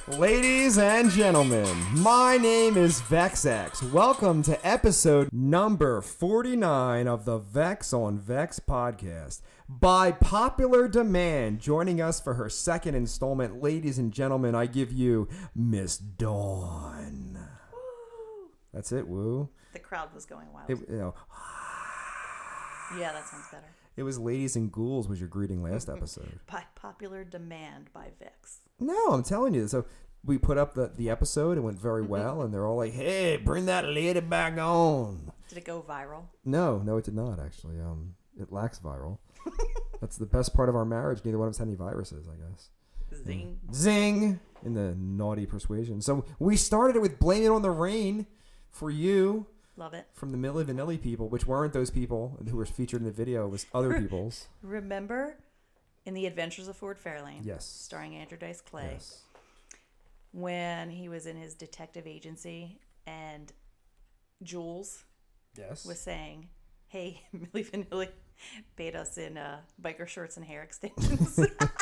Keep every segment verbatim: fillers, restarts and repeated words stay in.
Ladies and gentlemen, my name is VexX. Welcome to episode number forty-nine of the Vex on Vex podcast. By popular demand, joining us for her second installment, ladies and gentlemen, I give you Miss Dawn. Woo. That's it, woo. The crowd was going wild. It, you know, yeah, that sounds better. it was ladies and ghouls was your greeting last episode. By popular demand by Vix. No, I'm telling you. So we put up the, the episode. It went very well. And they're all like, hey, bring that lady back on. Did it go viral? No, no, it did not, actually. Um, It lacks viral. That's the best part of our marriage. Neither one of us had any viruses, I guess. Zing. And zing! In the naughty persuasion. So we started it with Blame It on the Rain for you. Love it. From the Milli Vanilli people, which weren't those people who were featured in the video. It was other people's. Remember in The Adventures of Ford Fairlane? Yes. Starring Andrew Dice Clay. Yes. When he was in his detective agency and Jules Yes. was saying, hey, Milli Vanilli paid us in uh, biker shorts and hair extensions.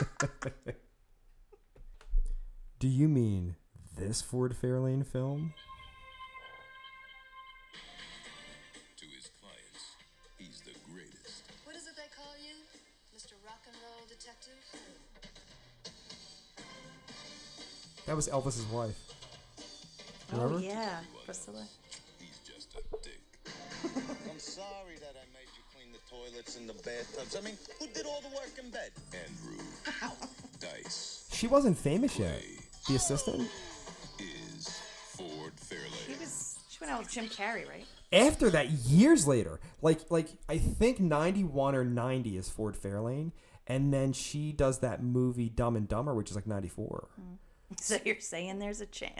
Do you mean this Ford Fairlane film? To his clients, he's the greatest. What is it they call you? Mister Rock and Roll Detective? That was Elvis's wife. Oh, Remember? yeah. Priscilla. He's just a dick. I'm sorry that I made you clean the toilets and the bathtubs. I mean, who did all the work in bed? Andrew Dice She wasn't famous yet. The assistant? is Ford She Fairlane. was. She went out with Jim Carrey, right? After that, years later, like like I think ninety-one or ninety is Ford Fairlane, and then she does that movie Dumb and Dumber, which is like ninety-four. So you're saying there's a chance?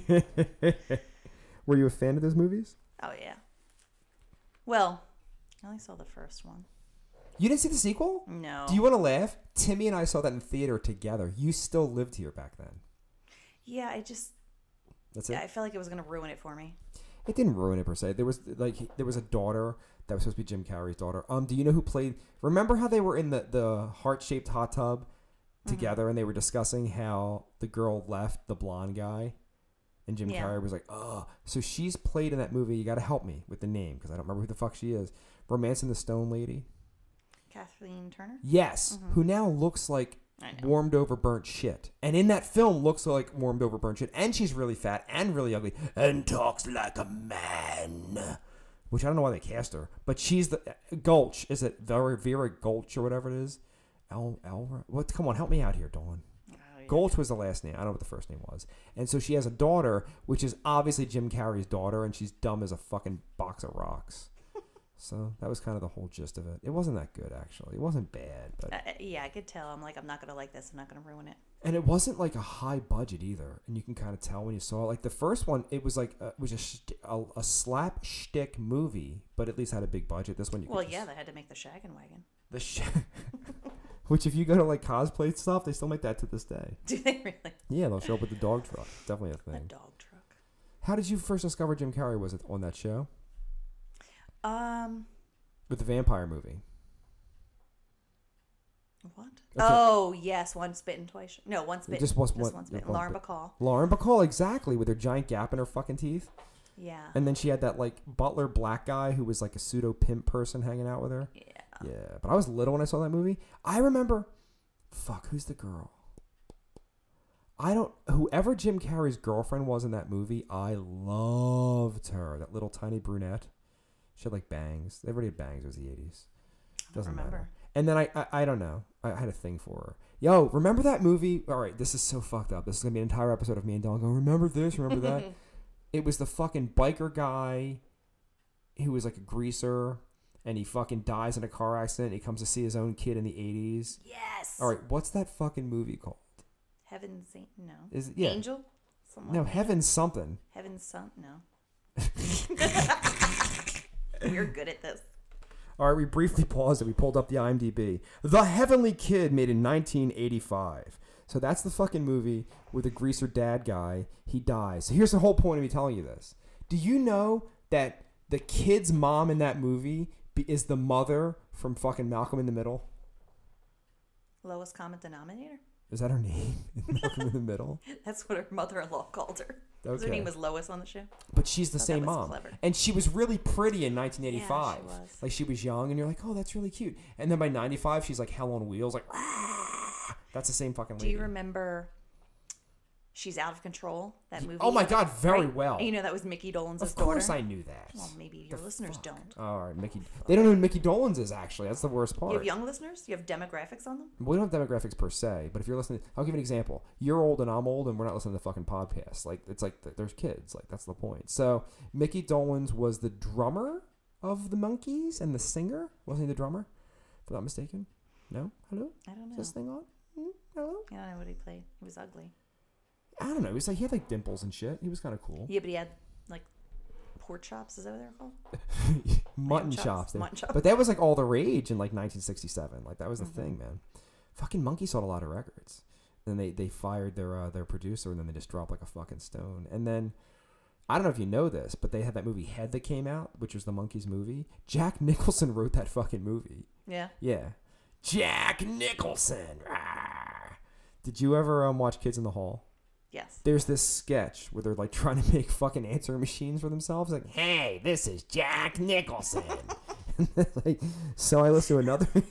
Were you a fan of those movies? Oh yeah. Well, I only saw the first one. You didn't see the sequel? No. Do you want to laugh? Timmy and I saw that in theater together. You still lived here back then. Yeah, I just. That's it. I felt like it was gonna ruin it for me. It didn't ruin it per se. There was like there was a daughter that was supposed to be Jim Carrey's daughter. Um, do you know who played? Remember how they were in the the heart shaped hot tub together, mm-hmm. and they were discussing how the girl left the blonde guy, and Jim Yeah. Carrey was like, "Oh, so she's played in that movie. You got to help me with the name because I don't remember who the fuck she is." Romancing the Stone Lady. Kathleen Turner. Yes, Mm-hmm. who now looks like I know. warmed over burnt shit, and in that film looks like warmed over burnt shit, and she's really fat and really ugly and talks like a man, which I don't know why they cast her, but she's the Gulch. Is it Vera Vera Gulch or whatever it is? El El. What? Come on, help me out here, Dawn. Oh, yeah. Gulch was the last name. I don't know what the first name was, and so she has a daughter, which is obviously Jim Carrey's daughter, and she's dumb as a fucking box of rocks. So that was kind of the whole gist of it. It wasn't that good, actually. It wasn't bad, but Uh, yeah, I could tell. I'm like, I'm not gonna like this. I'm not gonna ruin it. and it wasn't like a high budget either. And you can kind of tell when you saw it. Like the first one, it was like a, it was a, sh- a a slap shtick movie, but at least had a big budget. This one, you could Well, just- yeah, they had to make the Shaggin' Wagon. the sh- which if you go to like cosplay stuff, they still make that to this day. Do they really? Yeah, they'll show up with the dog truck. Definitely a A thing. dog truck. How did you first discover Jim Carrey? Was it on that show Um, with the vampire movie? what? Okay. Oh, yes, once bitten, twice. Sh- no, once It bitten. just was Just one- once yeah, bitten. once Lauren bit- Bacall. Lauren Bacall, exactly, with her giant gap in her fucking teeth. Yeah. And then she had that like butler black guy who was like a pseudo pimp person hanging out with her. yeah. Yeah, but I was little when I saw that movie. I remember, fuck, who's the girl? I don't, whoever Jim Carrey's girlfriend was in that movie, I loved her. That little tiny brunette. She had like bangs. Everybody had bangs. It was the eighties. I don't remember. matter. And then I, I, I don't know. I had a thing for her. Yo, remember that movie? All right, this is so fucked up. This is going to be an entire episode of me and Dawn going, remember this, remember that? It was the fucking biker guy who was like a greaser. And he fucking dies in a car accident. He comes to see his own kid in the eighties. Yes. All right, what's that fucking movie called? Heaven's Saint. No. Is it, yeah. Angel. Something No, like Heaven something. Heaven's Son. No. You're good at this. All right, we briefly paused it. We pulled up the IMDb. The Heavenly Kid, made in nineteen eighty-five. So that's the fucking movie with the greaser dad guy. He dies. So here's the whole point of me telling you this. Do you know that the kid's mom in that movie be- is the mother from fucking Malcolm in the Middle? Lowest common denominator. Is that her name? Malcolm in the Middle? That's what her mother-in-law called her. Okay. Her name was Lois on the show. But she's the Thought same that was mom. clever. And she was really pretty in nineteen eighty-five. Yeah, she was. Like, she was young, and you're like, oh, that's really cute. And then by ninety-five, she's like hell on wheels, like, "Rah!" That's the same fucking Do lady. you remember She's Out of Control, that movie? Oh my God, very Right? well. And you know that was Mickey Dolenz' Of daughter? course I knew that. Well, maybe your The listeners fuck? don't. All right, Mickey. They don't know who Mickey Dolenz is, actually. That's the worst part. You have young listeners? You have demographics on them? We don't have demographics per se, but if you're listening, I'll give you an example. You're old and I'm old, and we're not listening to fucking podcasts. Like, it's like th- there's kids. Like, that's the point. So Mickey Dolenz was the drummer of the Monkees and the singer. Wasn't he the drummer? If I'm not mistaken. No? Hello? I don't know. Is this thing on? Hmm? Hello? I don't know what he played. He was ugly. I don't know. He was like he had like dimples and shit. He was kind of cool. Yeah, but he had like pork chops. Is that what they're called? Mutton chops. chops. Mutton chops. But that was like all the rage in like nineteen sixty-seven. Like that was the Mm-hmm. thing, man. Fucking Monkey sold a lot of records. Then they they fired their uh, their producer, and then they just dropped like a fucking stone. And then I don't know if you know this, but they had that movie Head that came out, which was the Monkees movie. Jack Nicholson wrote that fucking movie. Yeah. Yeah, Jack Nicholson. Rawr. Did you ever um, watch Kids in the Hall? Yes. There's this sketch where they're like trying to make fucking answering machines for themselves. Like, hey, this is Jack Nicholson. Like, so I listened to another. Do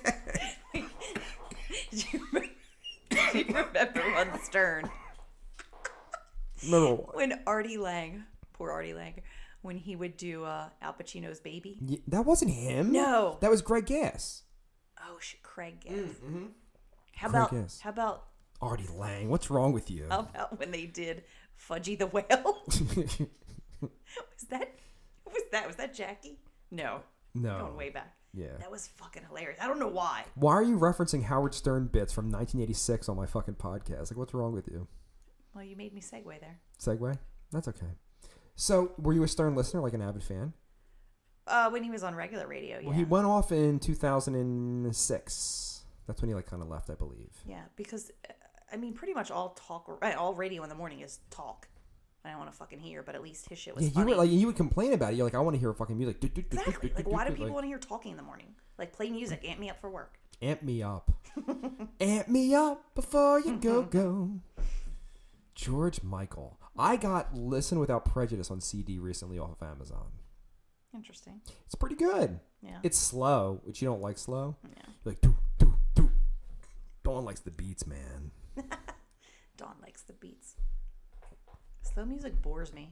you remember, do you remember on Stern Little. when Artie Lang, poor Artie Lang, when he would do uh, Al Pacino's Baby? Yeah, that wasn't him. No. That was Greg Gass. Oh shit, Craig Gass. Mm-hmm. How Craig about Gass. how about Artie Lang. What's wrong with you? how about when they did Fudgy the Whale? was that was that was that Jackie? No. No. Going way back. Yeah. That was fucking hilarious. I don't know why. Why are you referencing Howard Stern bits from nineteen eighty-six on my fucking podcast? Like, what's wrong with you? Well, you made me segue there. Segue? That's okay. So, were you a Stern listener, like an avid fan? Uh, when he was on regular radio, yeah. Well, he went off in two thousand six. That's when he like kind of left, I believe. Yeah, because uh, I mean, pretty much all talk, right, all radio in the morning is talk. I don't want to fucking hear, but at least his shit was Yeah, you funny. were like, you would complain about it. You're like, I want to hear fucking music. Do, do, do, do, exactly. do, Like, do, why do, do people like, want to hear talking in the morning? Like, play music, amp me up for work. Amp me up. Amp me up before you go, go. George Michael. I got Listen Without Prejudice on C D recently off of Amazon. Interesting. It's pretty good. Yeah. It's slow, which you don't like slow. Yeah. You're like, do, do, do. Dawn likes the beats, man. Dawn likes the beats. Slow music bores me.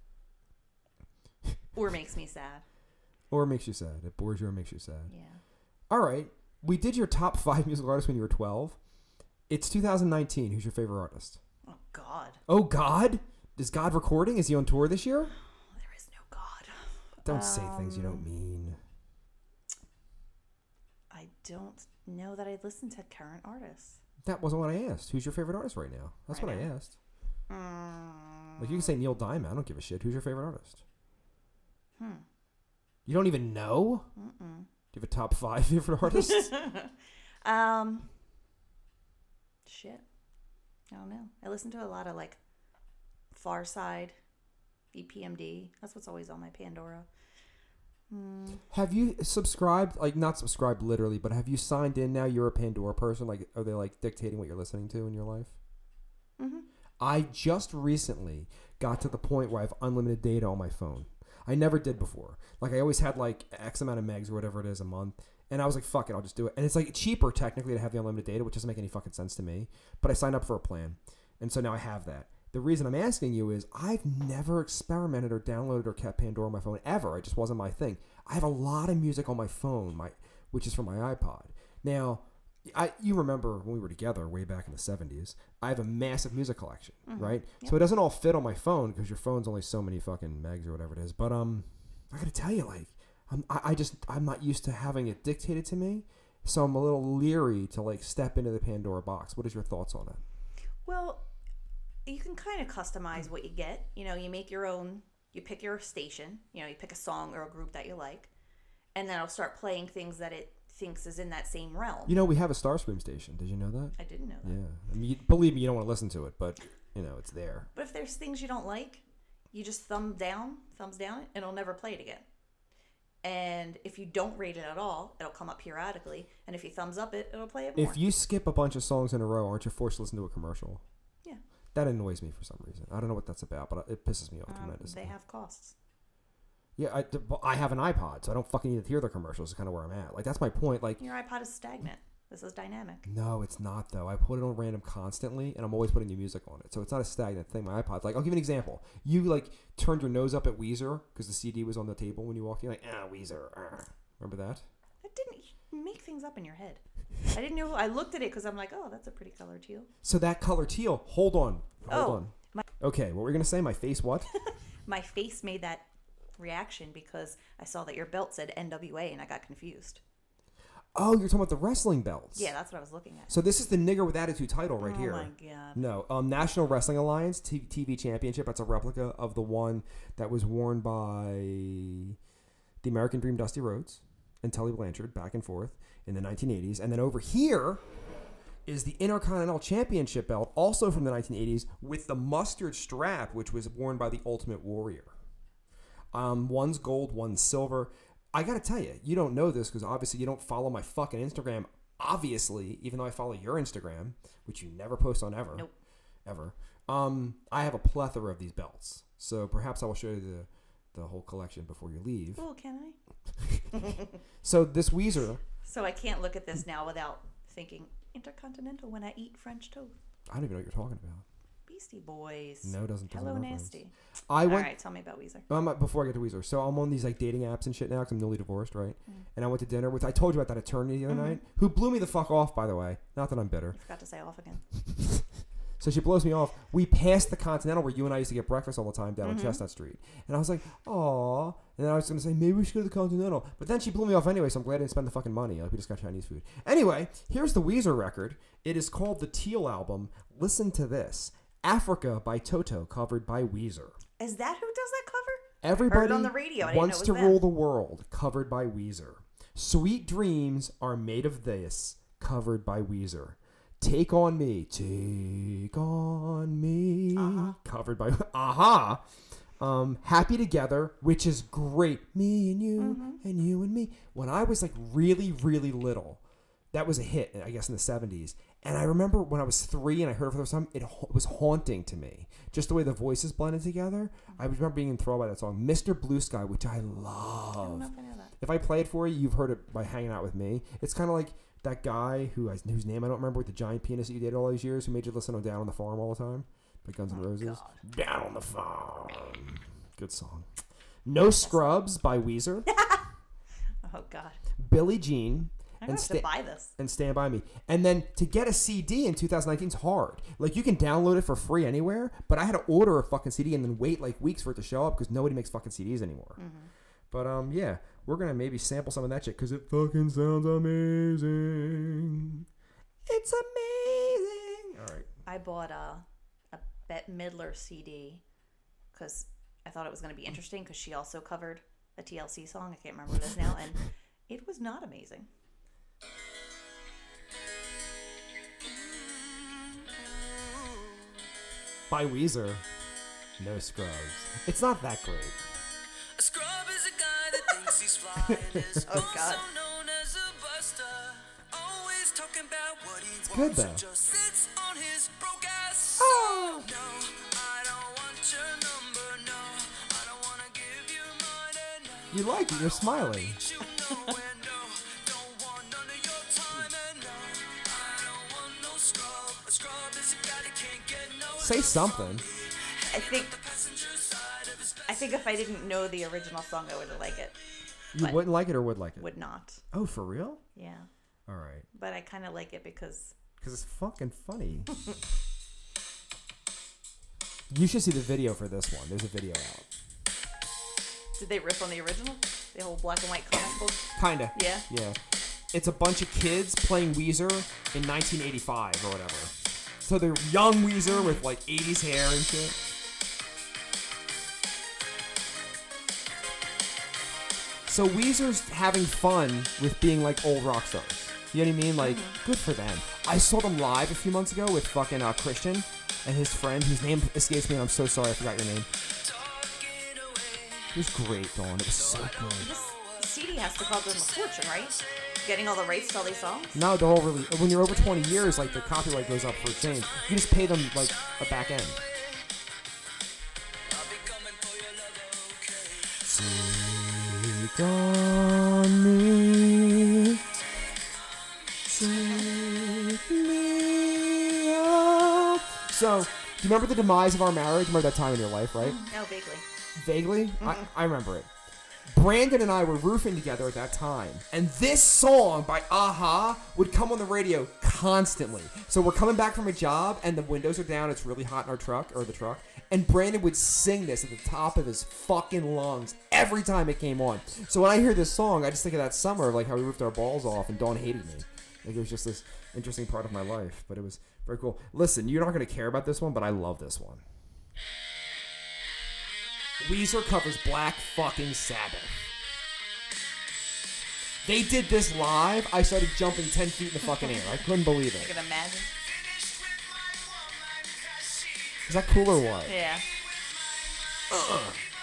Or makes me sad. Or it makes you sad. It bores you or makes you sad. Yeah. All right. We did your top five musical artists when you were twelve. It's two thousand nineteen. Who's your favorite artist? Oh, God. Oh, God? Is God recording? Is he on tour this year? There is no God. Don't say things you Um, don't mean. I don't know that I listen to current artists. That wasn't what I asked. Who's your favorite artist right now? That's Right what I now? asked. Mm, Like, you can say Neil Diamond. I don't give a shit. Who's your favorite artist? hmm. You don't even know? Mm-mm. Do you have a top five favorite artists? Um, shit. I don't know. I listen to a lot of like Far Side, E P M D. That's what's always on my Pandora. Mm, Have you subscribed, like not subscribed literally, but have you signed in now? You're a Pandora person. Like, are they like dictating what you're listening to in your life? mm-hmm. I just recently got to the point where I have unlimited data on my phone. I never did before. Like, I always had like X amount of megs or whatever it is a month. And I was like, fuck it, I'll just do it. And it's like cheaper technically to have the unlimited data, which doesn't make any fucking sense to me. But I signed up for a plan. And so now I have that. The reason I'm asking you is I've never experimented or downloaded or kept Pandora on my phone ever. It just wasn't my thing. I have a lot of music on my phone, my which is from my iPod. Now, I you remember when we were together way back in the seventies, I have a massive music collection, Mm-hmm. right? Yep. So it doesn't all fit on my phone because your phone's only so many fucking megs or whatever it is. But um, I gotta tell you, like, I'm, I, I just I'm not used to having it dictated to me, so I'm a little leery to like step into the Pandora box. What is your thoughts on it? Well, you can kind of customize what you get. You know, you make your own, you pick your station, you know, you pick a song or a group that you like, and then it'll start playing things that it thinks is in that same realm. You know, we have a Starscream station. Did you know that? I didn't know that. Yeah. I mean, you, believe me, you don't want to listen to it, but you know, it's there. But if there's things you don't like, you just thumb down, thumbs down, and it'll never play it again. And if you don't rate it at all, it'll come up periodically. And if you thumbs up it, it'll play it more. If you skip a bunch of songs in a row, aren't you forced to listen to a commercial? Yeah. That annoys me for some reason. I don't know what that's about, but it pisses me off Um, tremendously. they have costs. Yeah, I, I have an iPod, so I don't fucking need to hear the commercials. Is kind of where I'm at. Like, that's my point. Like, Your iPod is stagnant. This is dynamic. no, it's not, though. I put it on random constantly, and I'm always putting new music on it. So it's not a stagnant thing. My iPod, like, I'll give you an example. You, like, turned your nose up at Weezer because the C D was on the table when you walked in. Like, ah, Weezer. Ah. Remember that? It didn't make things up in your head. I didn't know. I looked at it because I'm like, oh, that's a pretty color teal. So that color teal. Hold on. Hold Oh, on. my- Okay, what were you going to say? My face what? My face made that reaction because I saw that your belt said N W A and I got confused. Oh, you're talking about the wrestling belts. Yeah, that's what I was looking at. So this is the Nigger with Attitude title right oh here. my god. No, um, National Wrestling Alliance T- TV Championship. That's a replica of the one that was worn by the American Dream Dusty Rhodes and Tully Blanchard back and forth in the nineteen eighties. And then over here is the Intercontinental Championship belt, also from the nineteen eighties, with the mustard strap, which was worn by the Ultimate Warrior. Um, one's gold, one's silver. I gotta tell you, you don't know this because obviously you don't follow my fucking Instagram. Obviously, even though I follow your Instagram, which you never post on ever, Nope. ever. Um, I have a plethora of these belts, so perhaps I will show you the the whole collection before you leave. Oh, can I? So this Weezer, So I can't look at this now without thinking Intercontinental when I eat French toast. I don't even know what you're talking about. Beastie Boys. No, it doesn't. doesn't Hello, reference. Nasty. I All went. right, tell me about Weezer. Um, before I get to Weezer, so I'm on these like dating apps and shit now because I'm newly divorced, right? Mm. And I went to dinner with. I told you about that attorney the other Mm-hmm. night who blew me the fuck off. By the way, not that I'm bitter. I forgot to say off again. So she blows me off. We passed the Continental where you and I used to get breakfast all the time down Mm-hmm. on Chestnut Street. And I was like, aw. And then I was going to say, maybe we should go to the Continental. But then she blew me off anyway, so I'm glad I didn't spend the fucking money. Like, we just got Chinese food. Anyway, here's the Weezer record. It is called the Teal Album. Listen to this. Africa by Toto, covered by Weezer. Is that who does that cover? Everybody Heard it on the radio. I didn't Wants know it to was Rule them. the World, covered by Weezer. Sweet Dreams Are Made of This, covered by Weezer. Take On Me, Take On Me, Uh-huh. covered by Aha. Um, Happy Together, which is great. Me and you, Mm-hmm. and you and me. When I was like really, really little, that was a hit, I guess, in the seventies. And I remember when I was three and I heard it for the first time, it ha- was haunting to me. Just the way the voices blended together. I remember being enthralled by that song, Mister Blue Sky, which I I don't love. know if I know that. If I play it for you, you've heard it by hanging out with me. It's kind of like that guy who I, whose name I don't remember with the giant penis that you dated all these years, who made you listen to Down on the Farm all the time, by Guns N' Oh, Roses. God. Down on the Farm. Good song. No Scrubs by Weezer. Oh God. Billie Jean. I'm And gonna have sta- to buy this. and Stand By Me. And then to get a C D in two thousand nineteen is hard. Like, you can download it for free anywhere, but I had to order a fucking C D and then wait like weeks for it to show up because nobody makes fucking C Ds anymore. Mm-hmm. But um, yeah, we're gonna maybe sample some of that shit because it fucking sounds amazing. It's amazing. All right. I bought a a Bette Midler C D because I thought it was going to be interesting because she also covered a T L C song. I can't remember what it is now, and it was not amazing. By Weezer. No Scrubs. It's not that great. A scrub is a guy that thinks he's fly and is Oh, God. also known as a buster. Always talking about what he wants good, though. and just sits on his broke ass. Oh. No, I don't want your number, no. I don't want to give you mine, and no. You like it. You're smiling. Meet you nowhere, no. Don't want none of your time, and no. I don't want no scrub. A scrub is a guy that can't get no Say something. I think passenger side of his I think if I didn't know the original song, I would like it. You But- wouldn't like it or would like it? Would not. Oh, for real? Yeah, All right. but I kind of like it because Because it's fucking funny. You should see the video for this one. There's a video out. did they riff on the original? The whole black and white comic book. Kinda. Yeah. Yeah. It's a bunch of kids playing Weezer in nineteen eighty-five or whatever. So they're young Weezer with like eighties hair and shit. So Weezer's having fun with being like old rock stars. You know what I mean? Like, good for them. I saw them live a few months ago with fucking uh, Christian and his friend, whose name escapes me, and I'm so sorry I forgot your name. talking away. It was great, Dawn. It was so good. This C D has to cost them a fortune, right? Getting all the rights to all these songs? No, they're all really. When you're over twenty years, like the copyright goes up for a change. You just pay them like a back end. I'll be coming for your love, okay? Take on me, take me up. So, do you remember the demise of our marriage? Remember that time in your life, right? No, vaguely. Vaguely? I, I remember it. Brandon and I were roofing together at that time, and this song by Aha would come on the radio constantly. So we're coming back from a job, and the windows are down, it's really hot in our truck, or the truck, and Brandon would sing this at the top of his fucking lungs every time it came on. So when I hear this song, I just think of that summer, like how we roofed our balls off, and Dawn hated me. Like it was just this interesting part of my life, but it was very cool. Listen, you're not going to care about this one, but I love this one. Weezer covers Black fucking Sabbath. They did this live. I started jumping ten feet in the fucking air. I couldn't believe I it. can imagine. Is that cool or what? Yeah. Uh.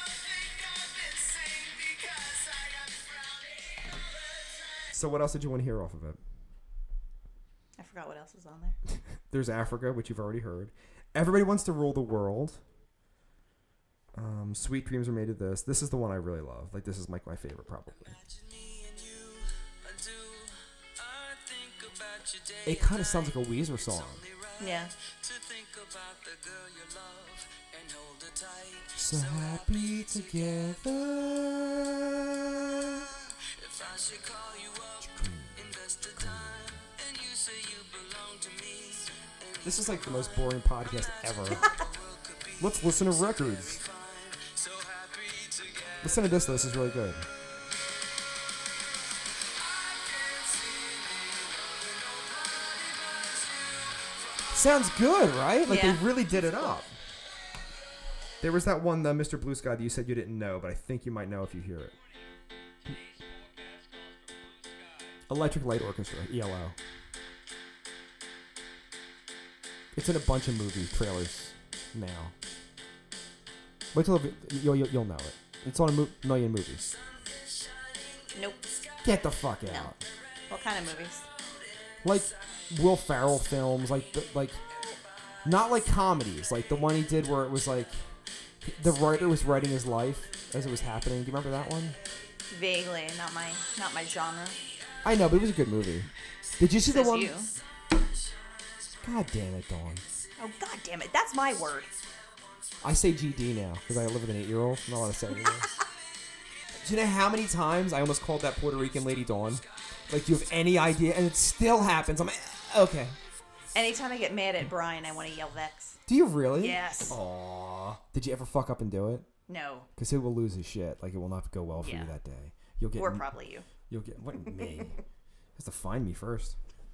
So what else did you want to hear off of it? I forgot what else was on there. There's Africa, which you've already heard. Everybody Wants to Rule the World. Um, Sweet Dreams Are Made of This. This is the one I really love. Like, this is like my favorite, probably. It kind of sounds like a Weezer song. Yeah. So happy together. This is like the most boring podcast ever. Let's listen to records. Listen to this, though. This is really good. Sounds good, right? Like Yeah. they really did it up. There was that one, the Mister Blue Sky, that you said you didn't know, but I think you might know if you hear it. Electric Light Orchestra, E L O. It's in a bunch of movie trailers now. Wait till it, you'll, you'll you'll know it. It's on a mo- million movies. Nope. Get the fuck out. No. What kind of movies? Like Will Ferrell films, like the, like not like comedies, like the one he did where it was like the writer was writing his life as it was happening. Do you remember that one? Vaguely, not my not my genre. I know, but it was a good movie. Did you see Says the one? you. God damn it, Dawn. Oh god damn it, that's my word. I say G D now because I live with an eight-year-old. I'm not allowed to say it anymore. Do you know how many times I almost called that Puerto Rican lady Dawn? Like, do you have any idea? And it still happens. I'm like, okay. Anytime I get mad at Brian, I want to yell Vex. Do you really? Yes. Aw. Did you ever fuck up and do it? No. Because he will lose his shit. Like, it will not go well for Yeah. you that day. You'll get. Or probably you. You'll get what me? He has to find me first.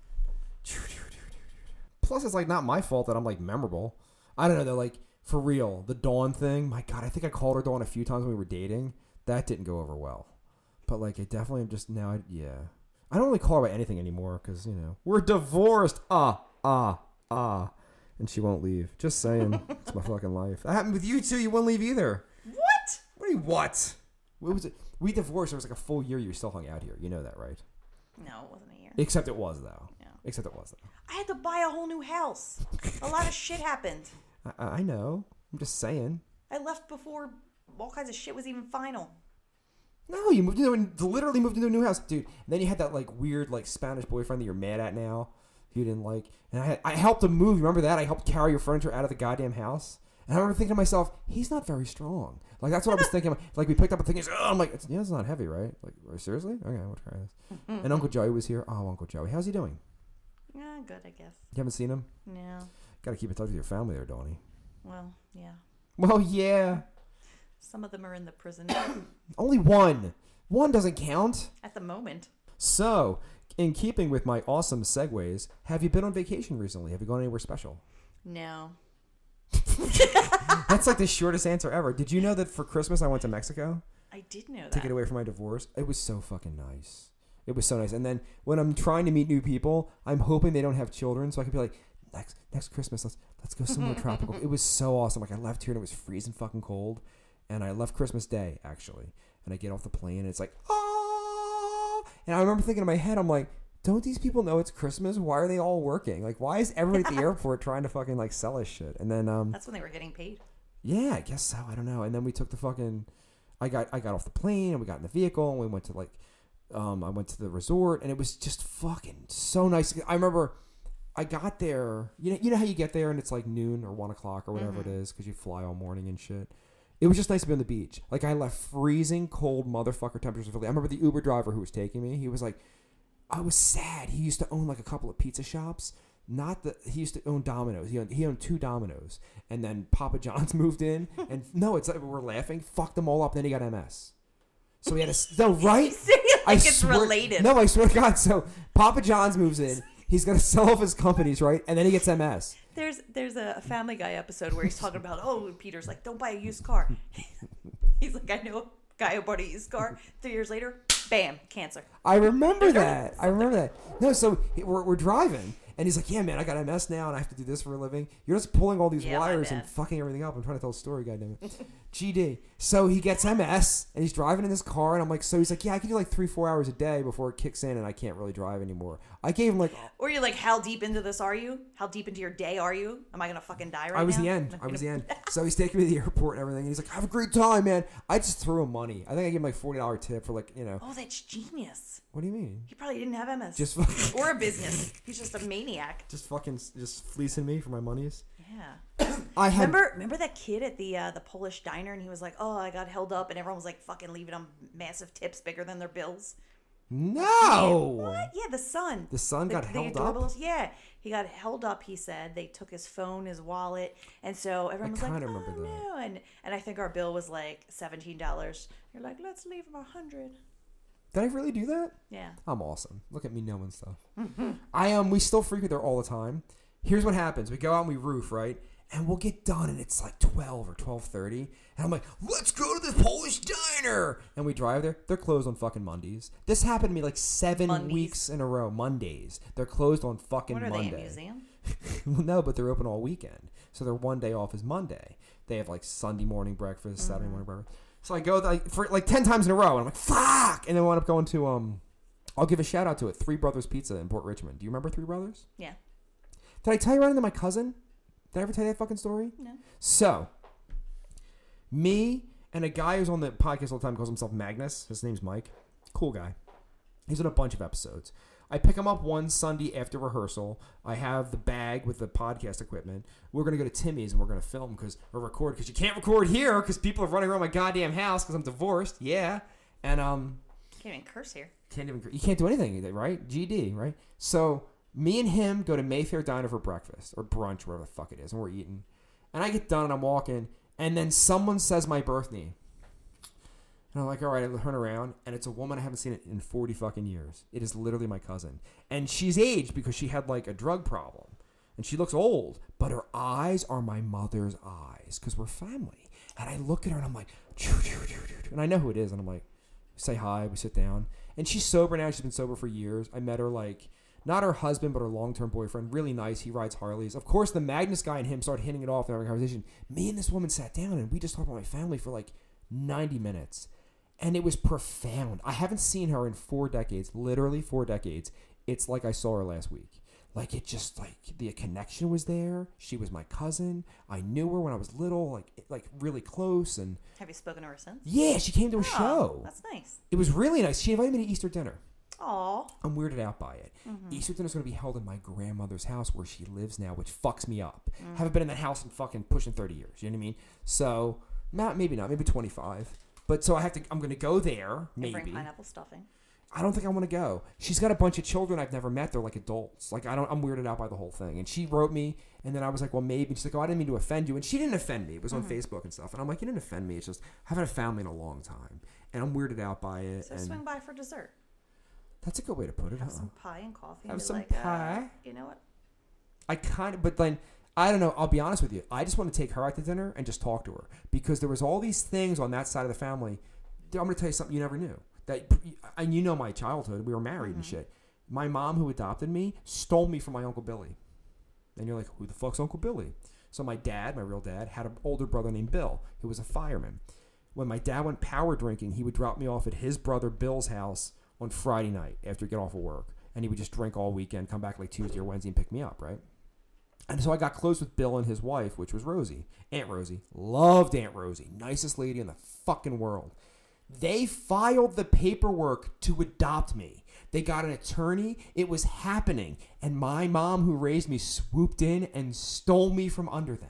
Plus, it's like not my fault that I'm like memorable. I don't know. They're like for real. The Dawn thing. My God, I think I called her Dawn a few times when we were dating. That didn't go over well. But like, I definitely am just now. I, yeah, I don't really call her by anything anymore because you know we're divorced. Ah, ah, ah, and she won't leave. Just saying, it's my fucking life. That happened with you too. You wouldn't leave either. What? What do you what? What was it? We divorced. It was like a full year. You still hung out here. You know that, right? No, it wasn't a year. Except it was though. Yeah. Except it was though. I had to buy a whole new house. A lot of shit happened. I, I know. I'm just saying. I left before all kinds of shit was even final. No, you moved into literally moved into a new house, dude. And then you had that like weird like Spanish boyfriend that you're mad at now. You didn't like, and I had, I helped him move. Remember that? I helped carry your furniture out of the goddamn house. And I remember thinking to myself, he's not very strong. Like that's what I was thinking. Like we picked up a thing. He's, oh, I'm like, it's, yeah, it's not heavy, right? Like seriously? Okay, we'll try this. And Uncle Joey was here. Oh, Uncle Joey, how's he doing? Yeah, good, I guess. You haven't seen him? No. Got to keep in touch with your family there, Donnie. Well, yeah. Well, yeah. Some of them are in the prison Only one. One doesn't count. at the moment. So, in keeping with my awesome segues, have you been on vacation recently? Have you gone anywhere special? No. That's like the shortest answer ever. Did you know that for Christmas I went to Mexico I did know that. to get away from my divorce? It was so fucking nice. It was so nice. And then when I'm trying to meet new people, I'm hoping they don't have children so I can be like, next next Christmas, let's let's go somewhere tropical. It was so awesome. Like I left here and it was freezing fucking cold. And I left Christmas Day, actually. And I get off the plane and it's like, oh, And I remember thinking in my head, I'm like, don't these people know it's Christmas? Why are they all working? Like, why is everybody at the airport trying to fucking like sell us shit? And then um, That's when they were getting paid. yeah, I guess so. I don't know. And then we took the fucking, I got I got off the plane and we got in the vehicle and we went to like, um, I went to the resort and it was just fucking so nice. I remember I got there. You know, you know how you get there and it's like noon or one o'clock or whatever Mm-hmm. it is because you fly all morning and shit. It was just nice to be on the beach. Like I left freezing cold motherfucker temperatures in Philly. I remember the Uber driver who was taking me. He was like, I was sad. He used to own like a couple of pizza shops. Not the he used to own Domino's. He owned he owned two Domino's, and then Papa John's moved in. And no, it's like we're laughing. Fucked them all up. Then he got M S. So he had a no right. like it's related. No, I swear to God. So Papa John's moves in. He's gonna sell off his companies, right? And then he gets M S. There's there's a Family Guy episode where he's talking about, oh, Peter's like, don't buy a used car. He's like, I know a guy who bought a used car. Three years later, bam, cancer. I remember that. I remember that. No, so he- we're, we're driving, and he's like, yeah, man, I got M S now, and I have to do this for a living. You're just pulling all these Yeah, my wires and bad. fucking everything up. I'm trying to tell a story, goddamn it. G D. So he gets M S, and he's driving in this car, and I'm like, so he's like, yeah, I can do like three, four hours a day before it kicks in, and I can't really drive anymore. I gave him like, Or you're like, how deep into this are you? How deep into your day are you? Am I gonna fucking die right I was now? the end. I was the end. So he's taking me to the airport and everything, and he's like, have a great time, man. I just threw him money. I think I gave him like forty dollars tip for like, you know. Oh, that's genius. What do you mean? He probably didn't have M S. Just fucking, or a business. He's just a maniac. just fucking, just fleecing me for my monies. Yeah. I had. Remember, remember that kid at the uh, the Polish diner, and he was like, "Oh, I got held up," and everyone was like, "Fucking leaving them massive tips bigger than their bills." No. What? Yeah, the son. The son got held adorable- up? Yeah, he got held up. He said they took his phone, his wallet, and so everyone was like, kinda "Oh remember that. no!" And and I think our bill was like seventeen dollars. You're like, "Let's leave him a hundred." Did I really do that? Yeah. I'm awesome. Look at me knowing stuff. I um, we still frequent there all the time. Here's what happens: we go out and we roof, right? And we'll get done, and it's like twelve or twelve thirty, and I'm like, "Let's go to the Polish diner." And we drive there. They're closed on fucking Mondays. This happened to me like seven Mondays? weeks in a row. Mondays. They're closed on fucking What are Monday. they, a museum? Well, no, but they're open all weekend. So their one day off is Monday. They have like Sunday morning breakfast, Mm-hmm. Saturday morning breakfast. So I go like for like ten times in a row, and I'm like, "Fuck!" And then I wound up going to um, I'll give a shout out to it, Three Brothers Pizza in Port Richmond. Do you remember Three Brothers? Yeah. Did I tell you right into my cousin? Did I ever tell you that fucking story? No. So, me and a guy who's on the podcast all the time calls himself Magnus. His name's Mike. Cool guy. He's on a bunch of episodes. I pick him up one Sunday after rehearsal. I have the bag with the podcast equipment. We're going to go to Timmy's and we're going to film because or record because you can't record here because people are running around my goddamn house because I'm divorced. Yeah. And um, Can't even curse here. can't even you can't do anything, right? G D, right? So me and him go to Mayfair Diner for breakfast or brunch, whatever the fuck it is, and we're eating. And I get done and I'm walking, and then someone says my birth name. And I'm like, all right, I turn around, and it's a woman I haven't seen in forty fucking years. It is literally my cousin. And she's aged because she had like a drug problem. And she looks old, but her eyes are my mother's eyes because we're family. And I look at her and I'm like, choo, choo, choo, choo, choo. And I know who it is. And I'm like, say hi, we sit down. And she's sober now. She's been sober for years. I met her like, not her husband, but her long-term boyfriend. Really nice. He rides Harleys. Of course, the Magnus guy and him started hitting it off and having a conversation. Me and this woman sat down and we just talked about my family for like ninety minutes. And it was profound. I haven't seen her in four decades, literally four decades. It's like I saw her last week. Like it just like the connection was there. She was my cousin. I knew her when I was little, like like really close. And Have you spoken to her since? yeah, she came to a Oh, show. That's nice. It was really nice. She invited me to Easter dinner. Aw. I'm weirded out by it. Easter dinner's going to be held in my grandmother's house where she lives now, which fucks me up. Haven't been in that house in fucking pushing thirty years. You know what I mean? So, not maybe not, maybe twenty-five. But so I have to. I'm going to go there. And Maybe. bring pineapple stuffing. I don't think I want to go. She's got a bunch of children I've never met. They're like adults. Like I don't. I'm weirded out by the whole thing. And she wrote me, and then I was like, well, maybe. And she's like, oh, I didn't mean to offend you. And she didn't offend me. It was on Facebook and stuff. And I'm like, you didn't offend me. It's just I haven't had a family in a long time, and I'm weirded out by it. So and swing by for dessert. that's a good way to put it. Have Huh? some pie and coffee. Have and be some like, uh, pie. you know what? I kind of, but then I don't know. I'll be honest with you. I just want to take her out to dinner and just talk to her because there was all these things on that side of the family. I'm going to tell you something you never knew. That and you know my childhood. We were married and shit. My mom, who adopted me, stole me from my Uncle Billy. And you're like, who the fuck's Uncle Billy? So my dad, my real dad, had an older brother named Bill, who was a fireman. When my dad went power drinking, he would drop me off at his brother Bill's house on Friday night after he get off of work. And he would just drink all weekend, come back like Tuesday or Wednesday and pick me up, right? And so I got close with Bill and his wife, which was Rosie. Aunt Rosie. Loved Aunt Rosie. Nicest lady in the fucking world. They filed the paperwork to adopt me. They got an attorney. It was happening. And my mom, who raised me, swooped in and stole me from under them.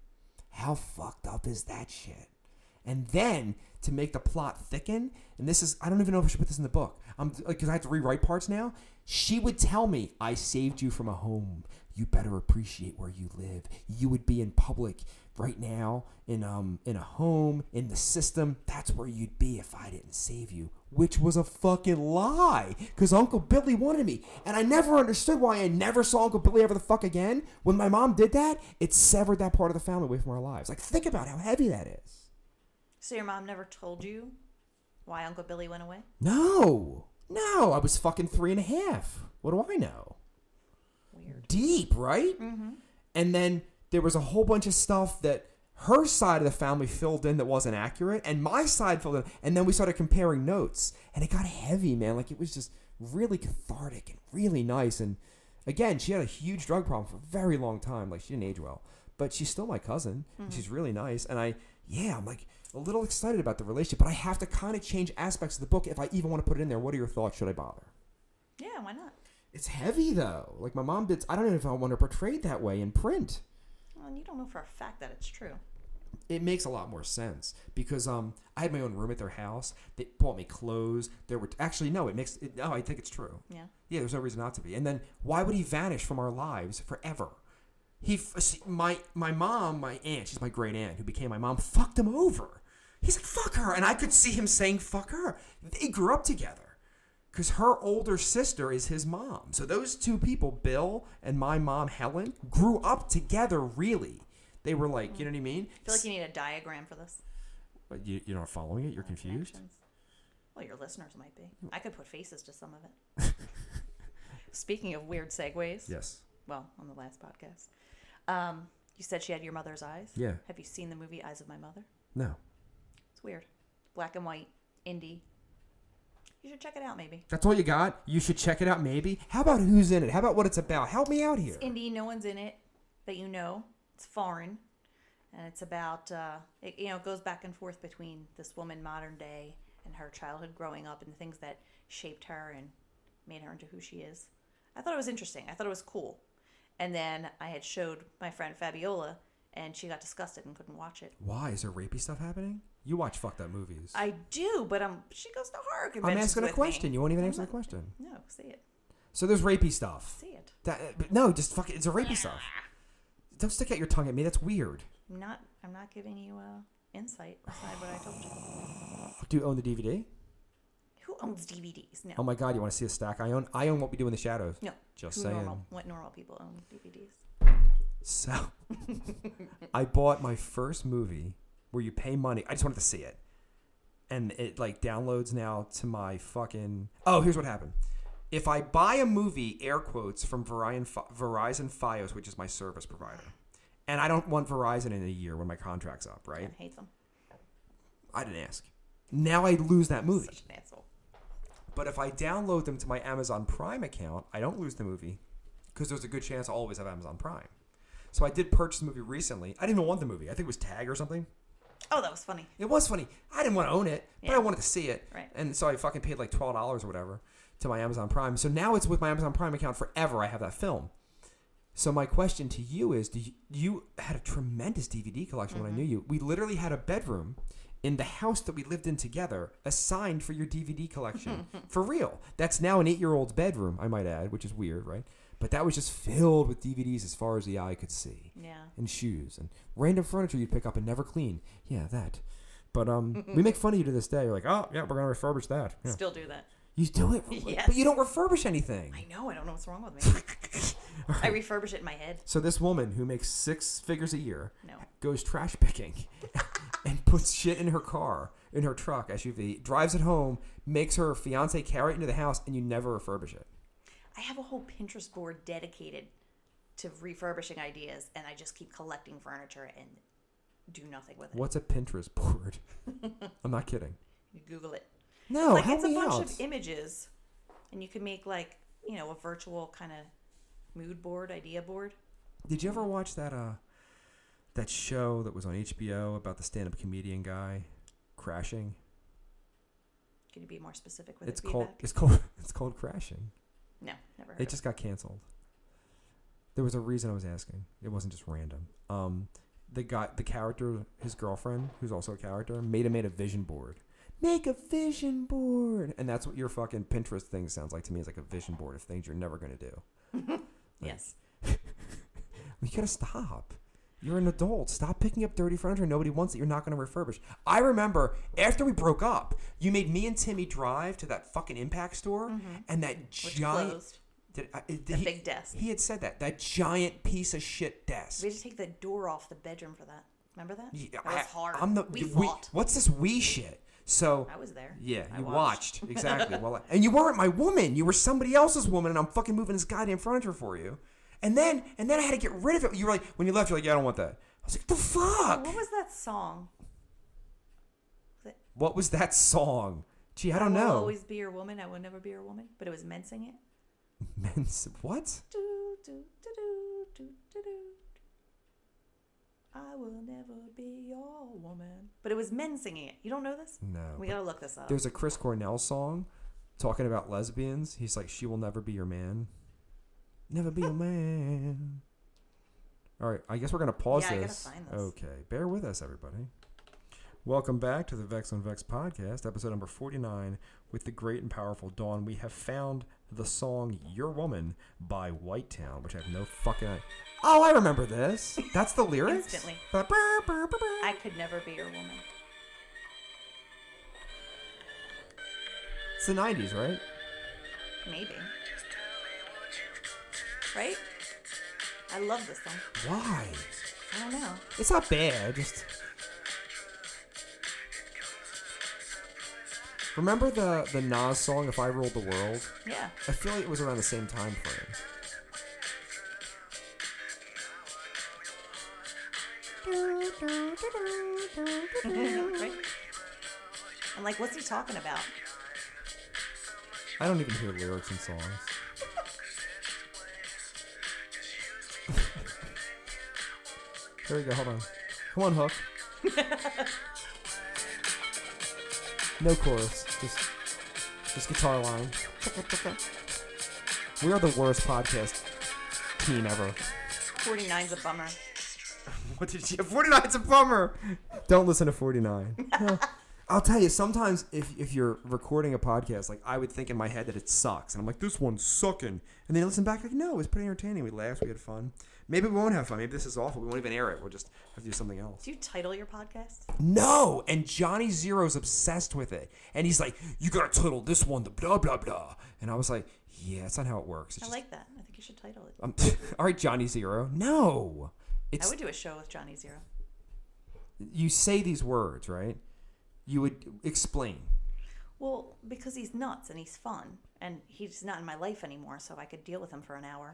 How fucked up is that shit? And then, to make the plot thicken, and this is, I don't even know if I should put this in the book, um, because I have to rewrite parts now. She would tell me, I saved you from a home. You better appreciate where you live. You would be in public right now, in um in a home, in the system. That's where you'd be if I didn't save you. Which was a fucking lie, because Uncle Billy wanted me. And I never understood why I never saw Uncle Billy ever the fuck again. When my mom did that, it severed that part of the family away from our lives. Like, think about how heavy that is. So your mom never told you why Uncle Billy went away? No. No, I was fucking three and a half. What do I know? Weird. Deep, right? Mm-hmm. And then there was a whole bunch of stuff that her side of the family filled in that wasn't accurate, and my side filled in. And then we started comparing notes, and it got heavy, man. Like, it was just really cathartic and really nice. And again, she had a huge drug problem for a very long time. Like, she didn't age well, but she's still my cousin. Mm-hmm. And she's really nice. And I, yeah, I'm like a little excited about the relationship, but I have to kind of change aspects of the book if I even want to put it in there. What are your thoughts? Should I bother? Yeah, why not? It's heavy, though. Like, my mom did. I don't know if I want to portray it that way in print. Well, and you don't know for a fact that it's true. It makes a lot more sense because um, I had my own room at their house. They bought me clothes. There were actually no. It makes it, no. I think it's true. Yeah. Yeah. There's no reason not to be. And then why would he vanish from our lives forever? He, see, my my mom, my aunt, she's my great aunt who became my mom, fucked him over. He's like, fuck her, and I could see him saying fuck her. They grew up together because her older sister is his mom. So those two people, Bill and my mom Helen, grew up together. Really. They were like, you know what I mean? I feel like you need a diagram for this. But you, you're not following it? You're confused? Connections. Well, your listeners might be. I could put faces to some of it. Speaking of weird segues. Yes. Well, on the last podcast. Um, you said she had your mother's eyes? Yeah. Have you seen the movie Eyes of My Mother? No. It's weird. Black and white. Indie. You should check it out, maybe. That's all you got? You should check it out, maybe? How about who's in it? How about what it's about? Help me out here. It's indie. No one's in it that you know. It's foreign. And it's about, uh, it, you know, it goes back and forth between this woman modern day and her childhood growing up and the things that shaped her and made her into who she is. I thought it was interesting. I thought it was cool. And then I had showed my friend Fabiola, and she got disgusted and couldn't watch it. Why? Is there rapey stuff happening? You watch fucked up movies. I do, but um, she goes to horror I'm conventions asking a with question. me. You won't even I'm answer the not- question. No, see it. So there's rapey stuff. See it. That, but no, just fuck it. It's a rapey stuff. Don't stick out your tongue at me. That's weird. I'm not. I'm not giving you uh, insight beside what I told you. Do you own the D V D? Who owns D V Ds? No. Oh my God, you want to see a stack I own? I own What We Do in the Shadows. No. Just Who saying. Normal, what normal people own D V Ds? So, I bought my first movie where you pay money. I just wanted to see it. And it like downloads now to my fucking... Oh, here's what happened. If I buy a movie, air quotes, from Verizon, Verizon Fios, which is my service provider, and I don't want Verizon in a year when my contract's up, right? I hate them. I didn't ask. Now I lose that movie. Such an asshole. But if I download them to my Amazon Prime account, I don't lose the movie because there's a good chance I'll always have Amazon Prime. So I did purchase the movie recently. I didn't even want the movie. I think it was Tag or something. Oh, that was funny. It was funny. I didn't want to own it, but Yeah. I wanted to see it. Right. And so I fucking paid like twelve dollars or whatever to my Amazon Prime. So now it's with my Amazon Prime account forever. I have that film. So my question to you is, do you, you had a tremendous D V D collection Mm-hmm. when I knew you. We literally had a bedroom in the house that we lived in together assigned for your D V D collection. For real. That's now an eight-year-old's bedroom, I might add, which is weird, right? But that was just filled with D V Ds as far as the eye could see. Yeah. And shoes and random furniture you'd pick up and never clean. Yeah, that. But um, we make fun of you to this day. You're like, oh, yeah, we're going to refurbish that. Yeah. Still do that. You do it, Yes. but you don't refurbish anything. I know. I don't know what's wrong with me. I refurbish it in my head. So this woman who makes six figures a year No. goes trash picking and puts shit in her car, in her truck, S U V, drives it home, makes her fiance carry it into the house, and you never refurbish it. I have a whole Pinterest board dedicated to refurbishing ideas, and I just keep collecting furniture and do nothing with it. What's a Pinterest board? I'm not kidding. You Google it. No, like help it's a me bunch out. of images, and you can make like you know a virtual kind of mood board, idea board. Did you ever watch that uh that show that was on H B O about the stand-up comedian guy crashing? Can you be more specific with It's it? called Feedback? it's called it's called Crashing. No, never heard. It of just got canceled. There was a reason I was asking. It wasn't just random. Um, the guy, the character, his girlfriend, who's also a character, made him made a vision board. Make a vision board, and that's what your fucking Pinterest thing sounds like to me. Is like a vision board of things you're never gonna do. it. Yes. You gotta stop. You're an adult. Stop picking up dirty furniture nobody wants that you're not going to refurbish. I remember after we broke up, you made me and Timmy drive to that fucking Impact store, and that Which giant. closed. Did, I, did The he, big desk. He had said that. That giant piece of shit desk. We had to take the door off the bedroom for that. Remember that? Yeah, that was I- hard. I'm the, we we- fought. What's this we shit? So I was there. yeah, I you watched. watched, exactly. Well, and you weren't my woman. You were somebody else's woman, and I'm fucking moving this goddamn furniture for you. And then and then I had to get rid of it. You were like, when you left, you're like, yeah, I don't want that. I was like, the fuck? What was that song? Was it, What was that song? Gee, I don't will know. always be your woman. I will never be your woman. But it was men singing it. Men's what? Do, do, do, do, do, do, do. I will never be your woman. But it was men singing it. You don't know this? No. We but gotta look this up. There's a Chris Cornell song talking about lesbians. He's like, she will never be your man. Never be your man. All right, I guess we're gonna pause Yeah, I gotta this. find this. Okay, bear with us, everybody. Welcome back to the Vex on Vex podcast, episode number forty-nine, with the great and powerful Dawn. We have found the song "Your Woman" by Whitetown, which I have no fucking. Oh, I remember this. That's the lyrics. Instantly. Ba- ba- ba- ba- ba. I could never be your woman. It's the nineties, right? Maybe. Right? I love this song. Why? I don't know. It's not bad. Just remember the the Nas song "If I Ruled the World." Yeah. I feel like it was around the same time frame. Right? And like, what's he talking about? I don't even hear lyrics in songs. There we go. Hold on. Come on, Hook. No chorus. Just, just guitar line. We are the worst podcast team ever. forty-nine's a bummer. What did you? forty-nine's a bummer. Don't listen to forty-nine. No. I'll tell you, sometimes if, if you're recording a podcast, like I would think in my head that it sucks. And I'm like, this one's sucking. And then you listen back, like, no, it was pretty entertaining. We laughed, we had fun. Maybe we won't have fun. Maybe this is awful. We won't even air it. We'll just have to do something else. Do you title your podcast? No! And Johnny Zero's obsessed with it. And he's like, you gotta title this one the blah, blah, blah. And I was like, yeah, that's not how it works. It's I just, like that. I think you should title it. um, all right, Johnny Zero. No! It's, I would do a show with Johnny Zero. you say these words, right? You would explain. Well, because he's nuts and he's fun. And he's not in my life anymore, so I could deal with him for an hour.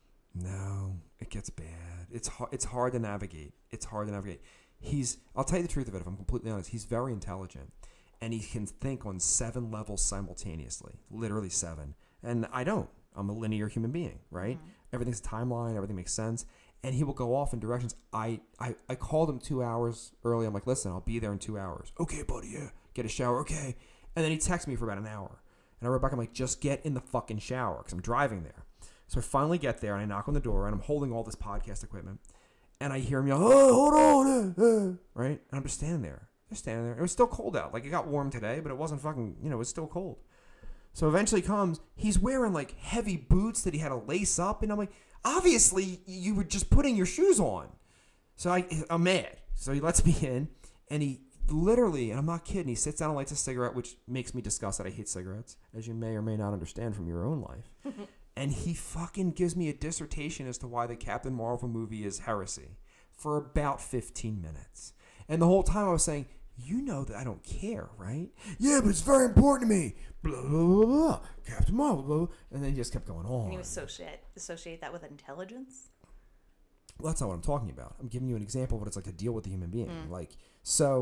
No, it gets bad. It's hard. It's hard to navigate. It's hard to navigate. He's. I'll tell you the truth of it. If I'm completely honest, he's very intelligent, and he can think on seven levels simultaneously. Literally seven. And I don't. I'm a linear human being, right? Mm-hmm. Everything's a timeline. Everything makes sense. And he will go off in directions. I, I, I called him two hours early. I'm like, listen, I'll be there in two hours. Okay, buddy. Yeah. Get a shower. Okay. And then he texts me for about an hour, and I wrote back. I'm like, just get in the fucking shower because I'm driving there. So I finally get there, and I knock on the door, and I'm holding all this podcast equipment. And I hear him yell, oh, hold on, uh, uh, right? And I'm just standing there. Just standing there. It was still cold out. Like, it got warm today, but it wasn't fucking, you know, it was still cold. So eventually comes, he's wearing, like, heavy boots that he had to lace up. And I'm like, obviously, you were just putting your shoes on. So I, I'm mad. So he lets me in, and he literally, and I'm not kidding, he sits down and lights a cigarette, which makes me disgust that I hate cigarettes, as you may or may not understand from your own life. And he fucking gives me a dissertation as to why the Captain Marvel movie is heresy for about fifteen minutes. And the whole time I was saying, you know that I don't care, right? Yeah, but it's very important to me. Blah, blah, blah, blah. Captain Marvel, blah, blah. And then he just kept going on. And you associate, associate that with intelligence? Well, that's not what I'm talking about. I'm giving you an example of what it's like to deal with a human being. Mm. Like, so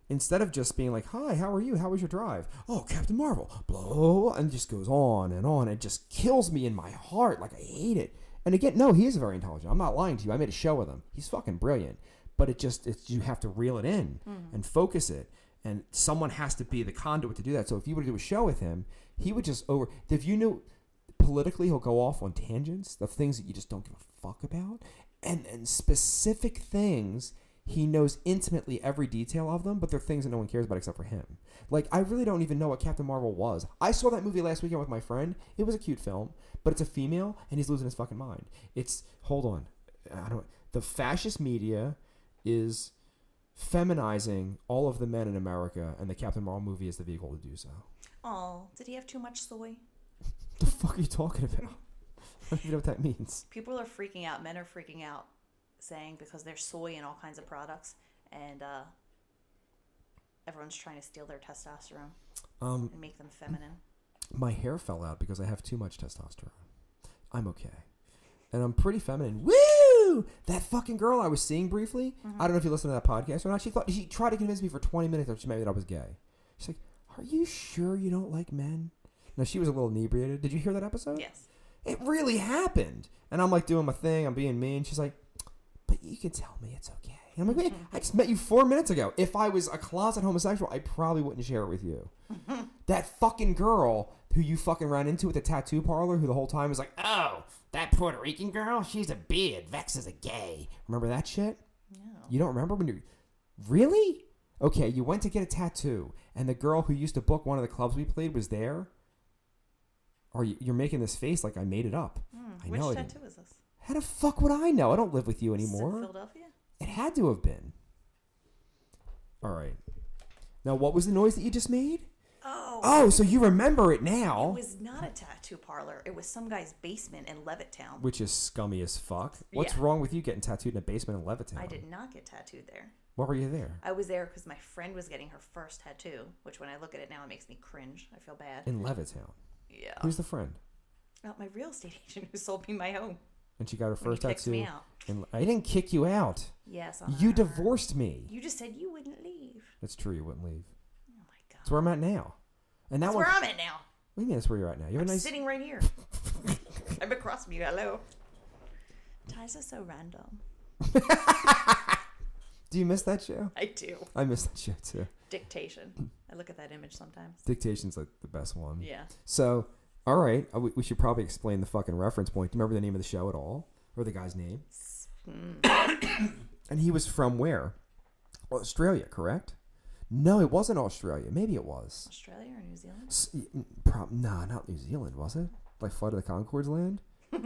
instead of just being like, hi, how are you? How was your drive? Oh, Captain Marvel, blah, blah, blah, and just goes on and on. It just kills me in my heart. Like, I hate it. And again, no, he is very intelligent. I'm not lying to you. I made a show with him. He's fucking brilliant. But it just, it's, you have to reel it in mm. and focus it. And someone has to be the conduit to do that. So if you were to do a show with him, he would just over, if you knew politically, he'll go off on tangents of things that you just don't give a fuck about. And, and specific things, he knows intimately every detail of them, but they're things that no one cares about except for him. Like, I really don't even know what Captain Marvel was. I saw that movie last weekend with my friend. It was a cute film, but it's a female, and he's losing his fucking mind. It's, hold on. I don't, the fascist media is feminizing all of the men in America, and the Captain Marvel movie is the vehicle to do so. Oh, did he have too much soy? The fuck are you talking about? I don't even know what that means. People are freaking out. Men are freaking out, saying because there's soy in all kinds of products, and uh, everyone's trying to steal their testosterone um, and make them feminine. My hair fell out because I have too much testosterone. I'm okay. And I'm pretty feminine. Woo! That fucking girl I was seeing briefly, mm-hmm. I don't know if you listened to that podcast or not. She thought she tried to convince me for twenty minutes that she made that I was gay. She's like, are you sure you don't like men? No, she was a little inebriated. Did you hear that episode? Yes. It really happened. And I'm like doing my thing. I'm being mean. She's like, but you can tell me it's okay. And I'm like, wait, I just met you four minutes ago. If I was a closet homosexual, I probably wouldn't share it with you. That fucking girl who you fucking ran into at the tattoo parlor who the whole time was like, oh, that Puerto Rican girl, she's a beard. Vex is a gay. Remember that shit? No. You don't remember when you... Really? Okay, you went to get a tattoo, and the girl who used to book one of the clubs we played was there? Or you, you're making this face like I made it up. Mm, I which know tattoo is this? How the fuck would I know? I don't live with you anymore. Is it Philadelphia? It had to have been. All right. Now, what was the noise that you just made? Oh. Oh, so you remember it now. It was not a tattoo parlor. It was some guy's basement in Levittown. Which is scummy as fuck. What's Yeah. wrong with you getting tattooed in a basement in Levittown? I did not get tattooed there. Why were you there? I was there because my friend was getting her first tattoo, which when I look at it now, it makes me cringe. I feel bad. In Levittown? Yeah. Who's the friend? Oh, my real estate agent who sold me my home. And she got her When first he kicks tattoo. me out. In, I didn't kick you out. Yes. You uh, divorced me. You just said you wouldn't leave. That's true. You wouldn't leave. Oh my god. That's where I'm at now. And that That's one, where I'm at now. What do you mean that's where you're at now? You have I'm a nice. sitting right here. I'm across from you. Hello. Ties are so random. Do you miss that show? I do. I miss that show too. Dictation. I look at that image sometimes. Dictation's like the best one. Yeah. So, all right, uh, we, we should probably explain the fucking reference point. Do you remember the name of the show at all, or the guy's name? Mm. And he was from where? Australia, correct? No, it wasn't Australia. Maybe it was. Australia or New Zealand? S- Pro- nah, not New Zealand, was it? Like Flight of the Conchords land?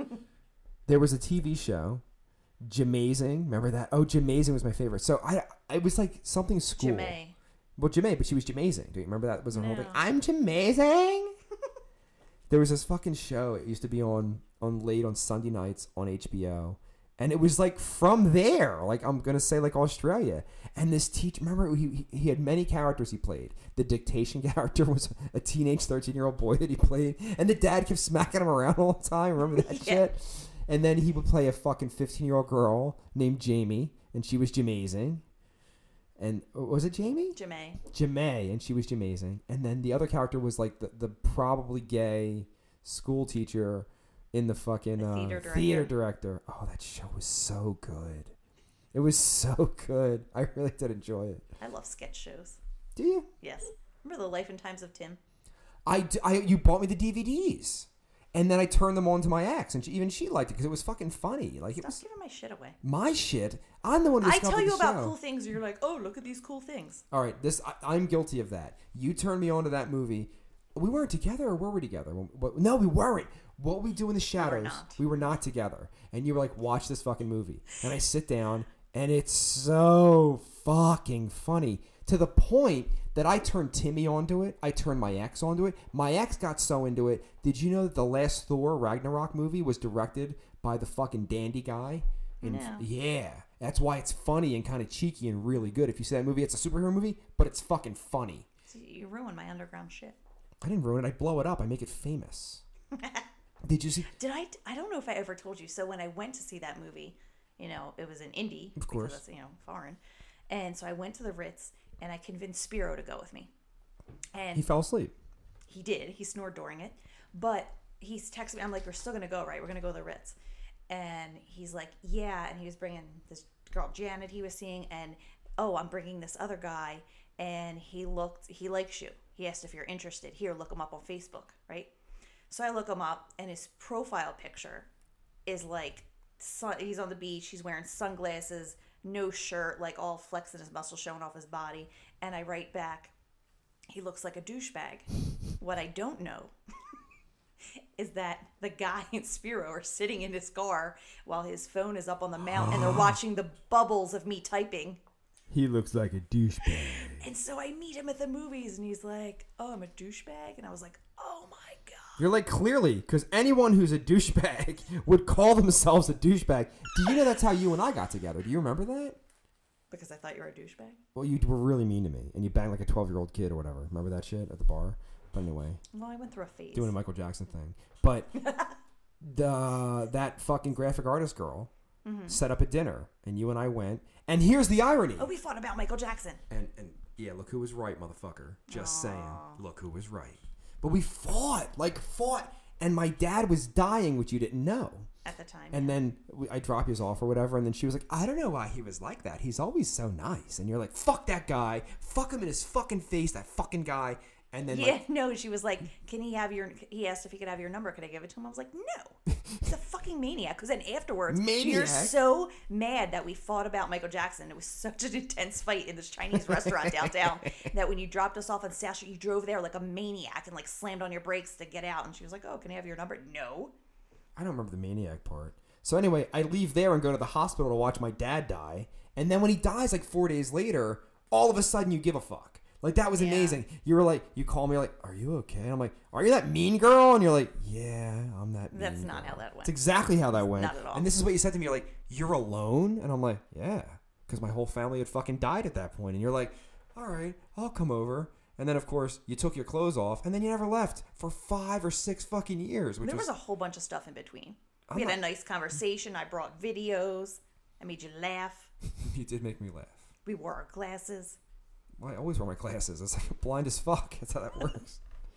There was a T V show, Jamazing. Remember that? Oh, Jamazing was my favorite. So I, it was like something school. Jamae. Well, Jamae, but she was Jamazing. Do you remember that was her whole No. thing? I'm Jamazing. There was this fucking show. It used to be on on late on Sunday nights on H B O. And it was like from there, like I'm going to say like Australia. And this teacher, remember he he had many characters he played. The dictation character was a teenage thirteen-year-old boy that he played. And the dad kept smacking him around all the time. Remember that Yeah. shit? And then he would play a fucking fifteen-year-old girl named Jamie. And she was Jamazing. And was it Jamie? Jamae. Jamae, and she was Jamazing. And then the other character was like the, the probably gay school teacher in the fucking The uh, theater director. theater director. Oh, that show was so good. It was so good. I really did enjoy it. I love sketch shows. Do you? Yes. Remember The Life and Times of Tim? I, d- I you bought me the D V Ds. And then I turned them on to my ex, and she, even she liked it because it was fucking funny. Like it Stop was giving my shit away. my shit. I'm the one who I discovered tell you the about show. cool things, and you're like, oh, look at these cool things. All right, this I, I'm guilty of that. You turned me on to that movie. We weren't together, or were we together? What- No, we weren't. What We Do in the Shadows. not. We were not together. And you were like, watch this fucking movie. And I sit down, and it's so fucking funny to the point that I turned Timmy onto it. I turned my ex onto it. My ex got so into it. Did you know that the last Thor Ragnarok movie was directed by the fucking dandy guy? And No. yeah, that's why it's funny and kind of cheeky and really good. If you see that movie, it's a superhero movie, but it's fucking funny. So you ruined my underground shit. I didn't ruin it. I blow it up. I make it famous. Did you see? Did I? I don't know if I ever told you. So when I went to see that movie, you know, it was in Indy. Of course. Because that's, you know, foreign. And so I went to the Ritz, and I convinced Spiro to go with me. And He fell asleep. he did. He snored during it. But he's texting me. I'm like, we're still going to go, right? We're going to go to the Ritz. And he's like, yeah. And he was bringing this girl, Janet, he was seeing. And, oh, I'm bringing this other guy. And he looked, he likes you. He asked if you're interested. Here, look him up on Facebook, right? So I look him up, and his profile picture is like, sun, he's on the beach. He's wearing sunglasses, no shirt, like all flexing his muscles, showing off his body. And I write back, he looks like a douchebag. What I don't know is that the guy and Spiro are sitting in his car while his phone is up on the mount, and they're watching the bubbles of me typing. He looks like a douchebag. And so I meet him at the movies, and he's like, oh, I'm a douchebag? And I was like, oh my God. You're like, clearly, because anyone who's a douchebag would call themselves a douchebag. Do you know that's how you and I got together? Do you remember that? Because I thought you were a douchebag? Well, you were really mean to me, and you banged like a twelve-year-old kid or whatever. Remember that shit at the bar? But anyway. Well, I went through a phase. Doing a Michael Jackson thing. But the that fucking graphic artist girl mm-hmm. set up a dinner, and you and I went. And here's the irony. Oh, we fought about Michael Jackson. And, and yeah, look who was right, motherfucker. Just Aww. saying. Look who was right. But we fought, like fought. And my dad was dying, which you didn't know. At the time. And yeah. then we, I drop you off or whatever. And then she was like, I don't know why he was like that. He's always so nice. And you're like, fuck that guy. Fuck him in his fucking face, that fucking guy. And then yeah, like, no, she was like, can he have your, he asked if he could have your number. Could I give it to him? I was like, no. He's a fucking maniac. Because then afterwards, maniac. You're so mad that we fought about Michael Jackson. It was such an intense fight in this Chinese restaurant downtown that when you dropped us off on South Street, you drove there like a maniac and like slammed on your brakes to get out. And she was like, oh, can I have your number? No. I don't remember the maniac part. So anyway, I leave there and go to the hospital to watch my dad die. And then when he dies like four days later, all of a sudden you give a fuck. Like, that was amazing. Yeah. You were like, you call me, you're like, are you okay? And I'm like, are you that mean girl? And you're like, yeah, I'm that mean That's girl. not how that went. That's exactly how that went. Not at all. And this is what you said to me. You're like, you're alone? And I'm like, yeah, because my whole family had fucking died at that point. And you're like, all right, I'll come over. And then, of course, you took your clothes off, and then you never left for five or six fucking years. Which there was, was a whole bunch of stuff in between. I'm we had not, a nice conversation. I brought videos. I made you laugh. You did make me laugh. We wore our glasses. Well, I always wear my glasses. It's like blind as fuck. That's how that works.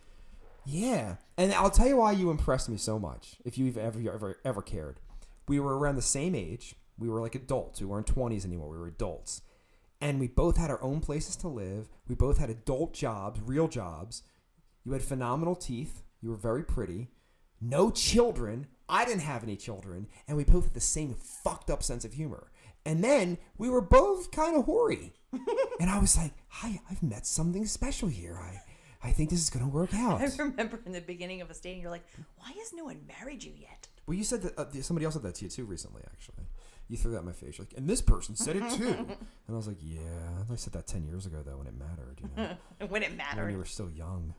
Yeah. And I'll tell you why you impressed me so much, if you've ever, ever, ever cared. We were around the same age. We were like adults. We weren't twenties anymore. We were adults. And we both had our own places to live. We both had adult jobs, real jobs. You had phenomenal teeth. You were very pretty. No children. I didn't have any children. And we both had the same fucked up sense of humor. And then we were both kind of hoary. And I was like, hi, I've met something special here. I, I think this is going to work out. I remember in the beginning of us dating, you're like, why has no one married you yet? Well, you said that uh, somebody else said that to you too recently, actually. You threw that in my face. You're like, and this person said it too. And I was like, yeah. I said that ten years ago, though, when it mattered. You know? When it mattered. When you were still young.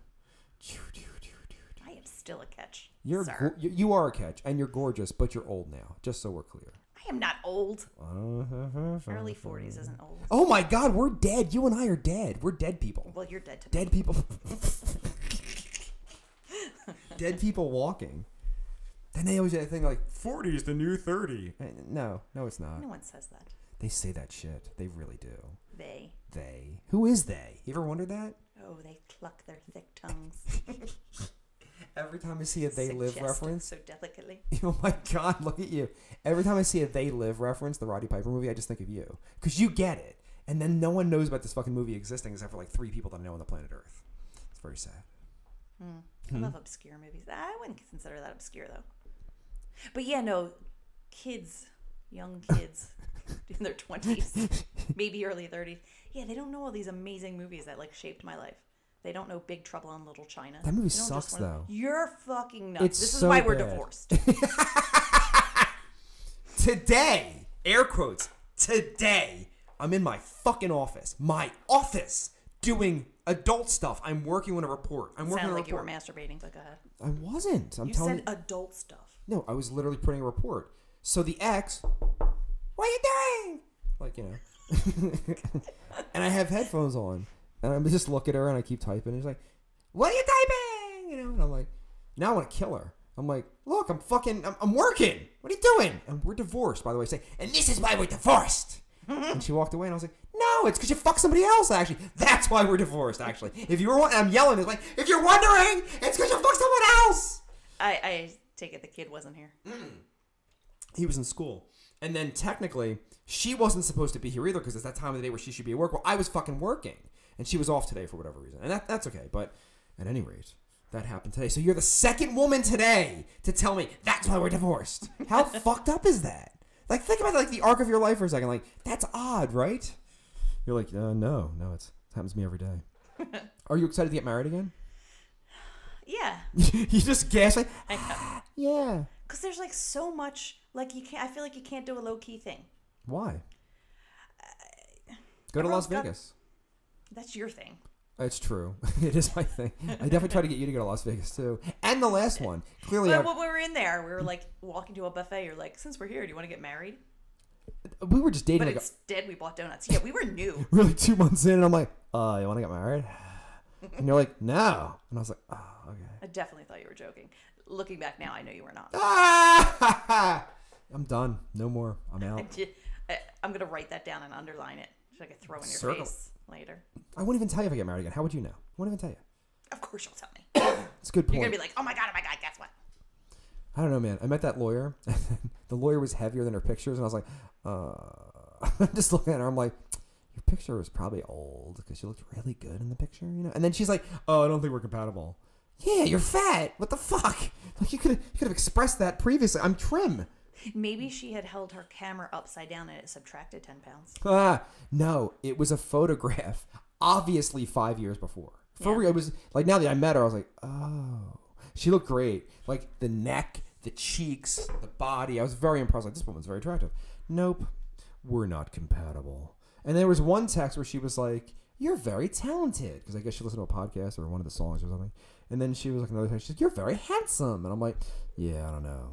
I am still a catch, You're sir. Go- you are a catch, and you're gorgeous, but you're old now, just so we're clear. I am not old. Early forties isn't old. Oh my God, we're dead. You and I are dead. We're dead people. Well, you're dead to me. Dead people. Dead people walking. Then they always say a thing like, forty is the new thirty. No, no, it's not. No one says that. They say that shit. They really do. They. They. Who is they? You ever wondered that? Oh, they cluck their thick tongues. Every time I see a They Live Suggest reference. so delicately. Oh my God, look at you. Every time I see a They Live reference, the Roddy Piper movie, I just think of you. Because you get it. And then no one knows about this fucking movie existing except for like three people that I know on the planet Earth. It's very sad. Hmm. I love obscure movies. I wouldn't consider that obscure, though. But yeah, no, kids, young kids in their twenties, maybe early thirties. Yeah, they don't know all these amazing movies that like shaped my life. They don't know Big Trouble in Little China. That movie They don't sucks, just wanna- though. You're fucking nuts. It's this is so why we're bad. divorced. Today, air quotes, today, I'm in my fucking office. My office doing adult stuff. I'm working on a report. I'm working Sounded on a like you were report. masturbating, but go ahead. I wasn't. I'm You telling said adult stuff. No, I was literally putting a report. So the ex, what are you doing? Like, you know. And I have headphones on. And I just look at her and I keep typing. And she's like, what are you typing? You know, and I'm like, now I want to kill her. I'm like, look, I'm fucking, I'm, I'm working. What are you doing? And we're divorced, by the way. Say, and this is why we're divorced. And she walked away and I was like, no, No, it's because you fucked somebody else, actually. That's why we're divorced, actually. If you were, I'm yelling, it's like, if you're wondering, it's because you fucked someone else. I, I take it the kid wasn't here. Mm. He was in school. And then technically, she wasn't supposed to be here either because it's that time of the day where she should be at work. Well, I was fucking working. And she was off today for whatever reason. And that that's okay. But at any rate, that happened today. So you're the second woman today to tell me that's why we're divorced. How fucked up is that? Like, think about like the arc of your life for a second. Like, that's odd, right? You're like, uh, no, no, it's, it happens to me every day. Are you excited to get married again? Yeah. You just gasp like, I know. yeah. Because there's like so much, like you can't, I feel like you can't do a low key thing. Why? Go to everyone's Las got- Vegas. That's your thing. It's true. It is my thing. I definitely try to get you to go to Las Vegas too. And the last one. Clearly, Well, I, when we were in there, we were like walking to a buffet. You're like, since we're here, do you want to get married? we were just dating But like instead, we bought donuts. Yeah, we were new. a, really two months in, and I'm like, uh, you want to get married? And you're like, no. And I was like, oh, okay. I definitely thought you were joking. Looking back now, I know you were not. Ah! I'm done. No more. I'm out. I, I'm going to write that down and underline it so I can throw in your Circle. face later. I wouldn't even tell you if I get married again. How would you know? I wouldn't even tell you. Of course you'll tell me. It's a good point. You're going to be like, oh my God, oh my God, guess what? I don't know, man. I met that lawyer. The lawyer was heavier than her pictures, and I was like, uh, I'm just looking at her. I'm like, your picture was probably old because you looked really good in the picture, you know. And then she's like, oh, I don't think we're compatible. Yeah, you're fat. What the fuck? Like you could you could have expressed that previously. I'm trim. Maybe she had held her camera upside down and it subtracted ten pounds. Ah, no, it was a photograph. Obviously, five years before. For Yeah. real, it was like now that I met her, I was like, oh, she looked great. Like the neck, the cheeks, the body. I was very impressed. Like this woman's very attractive. Nope, we're not compatible. And there was one text where she was like, "You're very talented," because I guess she listened to a podcast or one of the songs or something. And then she was like another text. She's like, "You're very handsome," and I'm like, "Yeah, I don't know."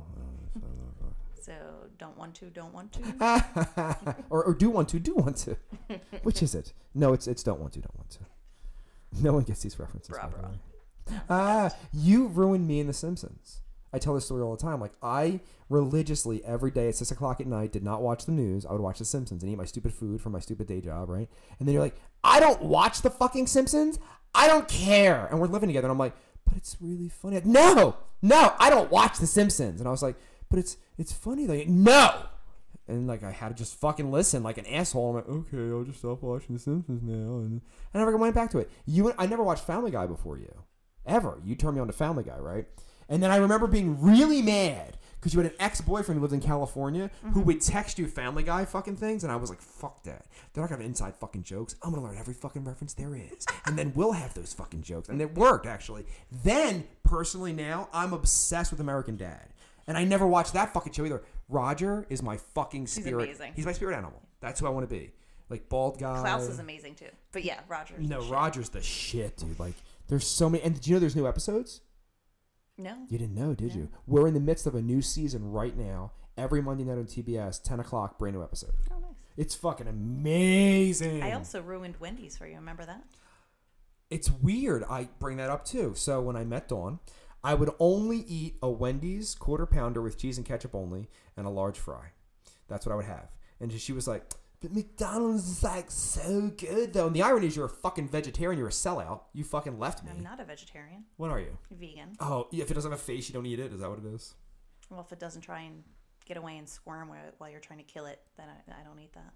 So don't want to, don't want to. or, or do want to, do want to. Which is it? No, it's it's don't want to, don't want to. No one gets these references. Bra, by the bra. way. Ah, you ruined me in The Simpsons. I tell this story all the time. Like, I religiously, every day at six o'clock at night, did not watch the news. I would watch The Simpsons and eat my stupid food from my stupid day job, right? And then you're like, I don't watch the fucking Simpsons? I don't care. And we're living together, and I'm like, but it's really funny. Like, no, no, I don't watch The Simpsons. And I was like, but it's it's funny though. No. And like I had to just fucking listen like an asshole. I'm like, okay, I'll just stop watching The Simpsons now. And I never went back to it. You, I never watched Family Guy before you, ever. You turned me on to Family Guy, right? And then I remember being really mad because you had an ex-boyfriend who lived in California who would text you Family Guy fucking things, and I was like, fuck that. They're not gonna have inside fucking jokes. I'm gonna learn every fucking reference there is, and then we'll have those fucking jokes. And it worked actually. Then personally now I'm obsessed with American Dad. And I never watched that fucking show either. Roger is my fucking spirit. amazing. He's my spirit animal. That's who I want to be. Like bald guy. Klaus is amazing too. But yeah, Roger's No, the shit. Roger's the shit, dude. Like, there's so many. And did you know there's new episodes? No. You didn't know, did No. you? We're in the midst of a new season right now. Every Monday night on T B S, ten o'clock, brand new episode. Oh, nice. It's fucking amazing. I also ruined Wendy's for you. Remember that? It's weird. I bring that up too. So when I met Dawn, I would only eat a Wendy's quarter pounder with cheese and ketchup only and a large fry. That's what I would have. And she was like, but McDonald's is like so good though. And the irony is you're a fucking vegetarian. You're a sellout. You fucking left me. I'm not a vegetarian. What are you? Vegan. Oh, if it doesn't have a face, you don't eat it? Is that what it is? Well, if it doesn't try and get away and squirm while, while you're trying to kill it, then I, I don't eat that.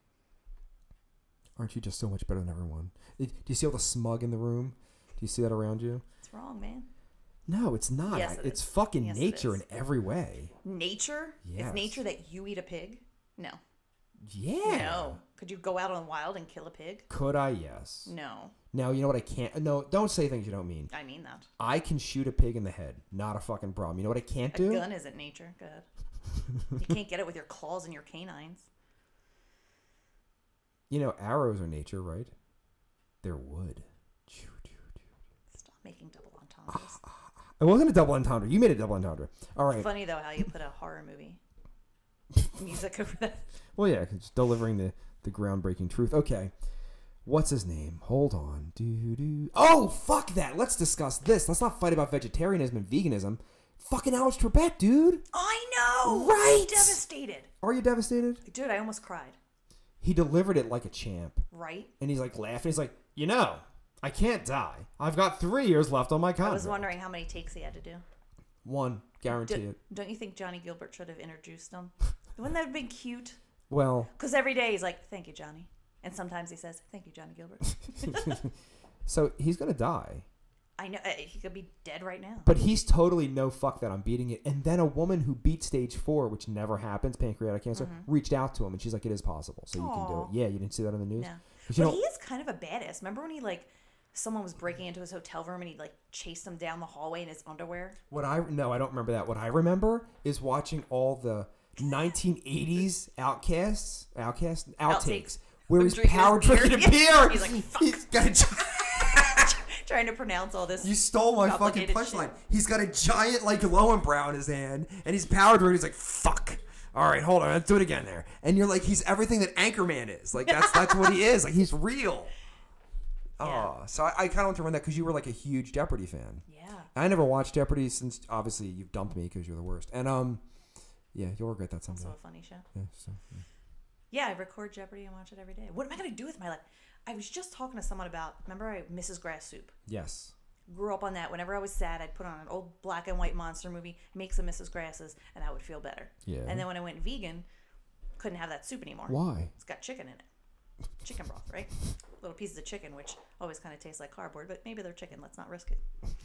Aren't you just so much better than everyone? Do you see all the smug in the room? Do you see that around you? It's wrong, man. No, it's not. Yes, it it's is. fucking Yes, it nature in is. every way. Nature? Yes. Is nature that you eat a pig? No. Yeah. No. Could you go out on the wild and kill a pig? Could I? Yes. No. Now, you know what I can't... No, don't say things you don't mean. I mean that. I can shoot a pig in the head. Not a fucking problem. You know what I can't A do? gun isn't nature. Go ahead. You can't get it with your claws and your canines. You know, arrows are nature, right? They're wood. Stop making double entendres. It wasn't a double entendre. You made a double entendre. All right. Funny though how you put a horror movie music over that. Well, yeah, 'cause it's delivering the, the groundbreaking truth. Okay. What's his name? Hold on. Do do. Oh, fuck that. Let's discuss this. Let's not fight about vegetarianism and veganism. Fucking Alex Trebek, dude. I know. Right. I'm devastated. Are you devastated? Dude, I almost cried. he delivered it like a champ. Right? And he's like laughing. He's like, you know, I can't die. I've got three years left on my contract. I was wondering how many takes he had to do. One, guarantee Do, it. don't you think Johnny Gilbert should have introduced him? Wouldn't that have been cute? Well, Because every day he's like, thank you, Johnny. And sometimes he says, thank you, Johnny Gilbert. so he's gonna die. I know. uh, He could be dead right now. But he's totally no fuck that I'm beating it. And then a woman who beat stage four, which never happens, pancreatic cancer, Mm-hmm. reached out to him and she's like, it is possible. So you can do it. Aw. Yeah, you didn't see that on the news? No. But you But know, he is kind of a badass. Remember when he, like, someone was breaking into his hotel room and he, like, chased him down the hallway in his underwear? what I, no, I don't remember that. What I remember is watching all the nineteen eighties outcasts, outcasts, outtakes, Outtakes. where Him he's drinking power his beer. drinking a beer. He's like, fuck. He's got a Trying to pronounce all this. You stole my fucking complicated punchline. shit. He's got a giant like Lowenbrow in his hand, and he's power drinking. He's like, "Fuck! All right, hold on, let's do it again." There, and you're like, he's everything that Anchorman is. Like that's that's what he is. Like he's real. Yeah. Oh, so I, I kind of want to run that because you were like a huge Jeopardy fan. Yeah. I never watched Jeopardy since obviously you've dumped me because you're the worst. And um, yeah, you'll regret that someday. Also a funny show. Yeah, so, yeah. Yeah, I record Jeopardy and watch it every day. What am I going to do with my life? I was just talking to someone about, remember I, Missus Grass Soup? Yes. Grew up on that. Whenever I was sad, I'd put on an old black and white monster movie, make some Missus Grasses, and I would feel better. Yeah. And then when I went vegan, couldn't have that soup anymore. Why? It's got chicken in it. Chicken broth, right? Little pieces of chicken, which always kind of taste like cardboard, but maybe they're chicken. Let's not risk it.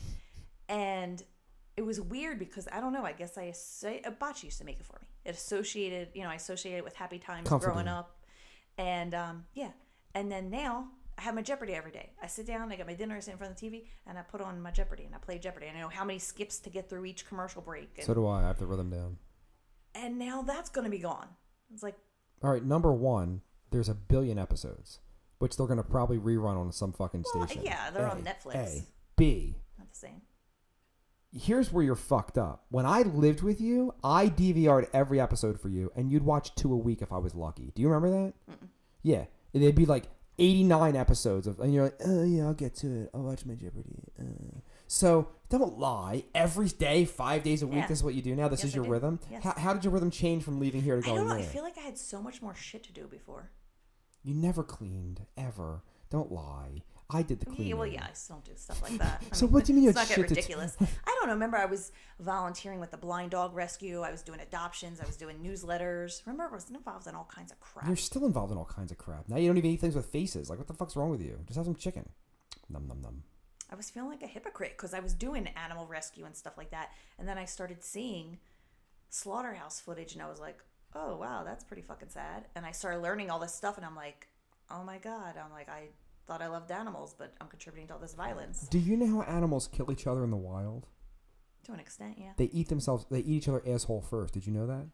And it was weird because, I don't know, I guess I, a bocce used to make it for me. It associated, you know, I associated it with happy times Comforting. growing up. And, um, yeah. And then now, I have my Jeopardy every day. I sit down, I get my dinner, I sit in front of the T V, and I put on my Jeopardy, and I play Jeopardy. And I know how many skips to get through each commercial break. And, So do I. I have the rhythm down. and now that's going to be gone. It's like, All right, number one, there's a billion episodes, which they're gonna probably rerun on some fucking well, station. yeah, they're A, on Netflix. A, B. Not the same. Here's where you're fucked up. When I lived with you, I D V R'd every episode for you, and you'd watch two a week if I was lucky. Do you remember that? Mm-mm. Yeah, they'd be like eighty-nine episodes of, and you're like, oh yeah, I'll get to it. I'll watch my Jeopardy. Uh. So don't lie. Every day, five days a week. Yeah. This is what you do now. This Yes, is I your do. rhythm. Yes. How, how did your rhythm change from leaving here to I going don't know. there? I feel like I had so much more shit to do before. You never cleaned ever. Don't lie. I did the cleaning. Yeah, well, yeah, I still don't do stuff like that. I So mean, what do you mean you Let's had not get shit to- ridiculous. I don't know. Remember, I was volunteering with the Blind Dog Rescue. I was doing adoptions. I was doing newsletters. Remember, I was involved in all kinds of crap. You're still involved in all kinds of crap. Now you don't even eat things with faces. Like, what the fuck's wrong with you? Just have some chicken. Num num num. I was feeling like a hypocrite because I was doing animal rescue and stuff like that. And then I started seeing slaughterhouse footage, and I was like, oh, wow, that's pretty fucking sad. And I started learning all this stuff, and I'm like, oh my God. I'm like, I thought I loved animals, but I'm contributing to all this violence. Do you know how animals kill each other in the wild? To an extent, yeah. They eat themselves. They eat each other asshole first. Did you know that?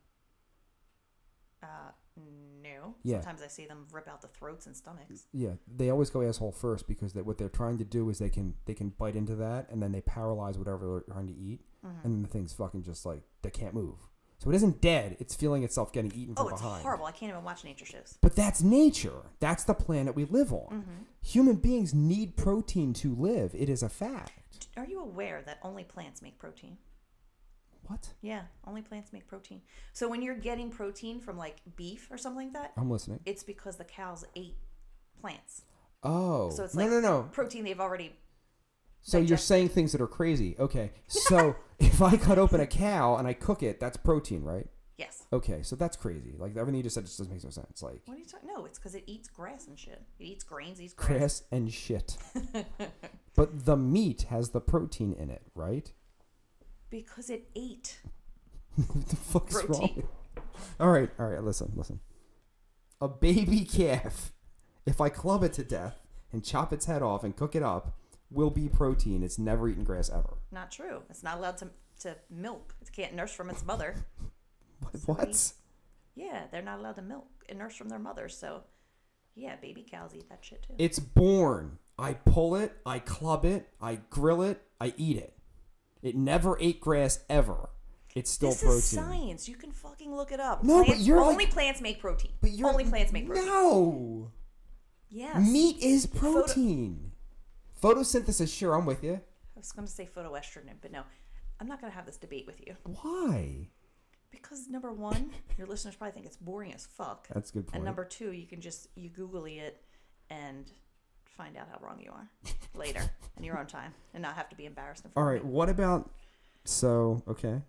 Uh, no. Yeah. Sometimes I see them rip out the throats and stomachs. Yeah, they always go asshole first because they, what they're trying to do is they can they can bite into that and then they paralyze whatever they're trying to eat, Mm-hmm. and then the thing's fucking just like they can't move. So it isn't dead; it's feeling itself getting eaten from Oh, it's behind. horrible. I can't even watch nature shows. But that's nature. That's the planet we live on. Mm-hmm. Human beings need protein to live. It is a fact. Are you aware that only plants make protein? What? Yeah, only plants make protein. So when you're getting protein from like beef or something like that, I'm listening. it's because the cows ate plants. Oh. So it's no, like no, no. protein they've already. So you're digested. saying things that are crazy. Okay. So if I cut open a cow and I cook it, that's protein, right? Yes. Okay. So that's crazy. Like everything you just said just doesn't make no sense. Like What are you talking? No, it's because it eats grass and shit. It eats grains, eats grass. grass and shit. But the meat has the protein in it, right? Because it ate. What the fuck is wrong? Protein. with- All right. All right. Listen. Listen. A baby calf, if I club it to death and chop its head off and cook it up, will be protein. It's never eaten grass ever. Not true. It's not allowed to to milk. It can't nurse from its mother. What? What? Yeah, they're not allowed to milk and nurse from their mother. So, yeah, baby cows eat that shit too. It's born. I pull it, I club it, I grill it, I eat it. It never ate grass ever. It's still this protein. is science. You can fucking look it up. No, but Plants, you're only like- plants make protein. But you're only plants make protein. No. Yes. Meat is protein. Photosynthesis, sure, I'm with you. I was going to say photoestrogen, but no, I'm not going to have this debate with you Why? Because number one, your listeners probably think it's boring as fuck. That's a good point. And number two, you can just you Googly it and find out how wrong you are later in your own time, and not have to be embarrassed in front All of right, me. what about so okay?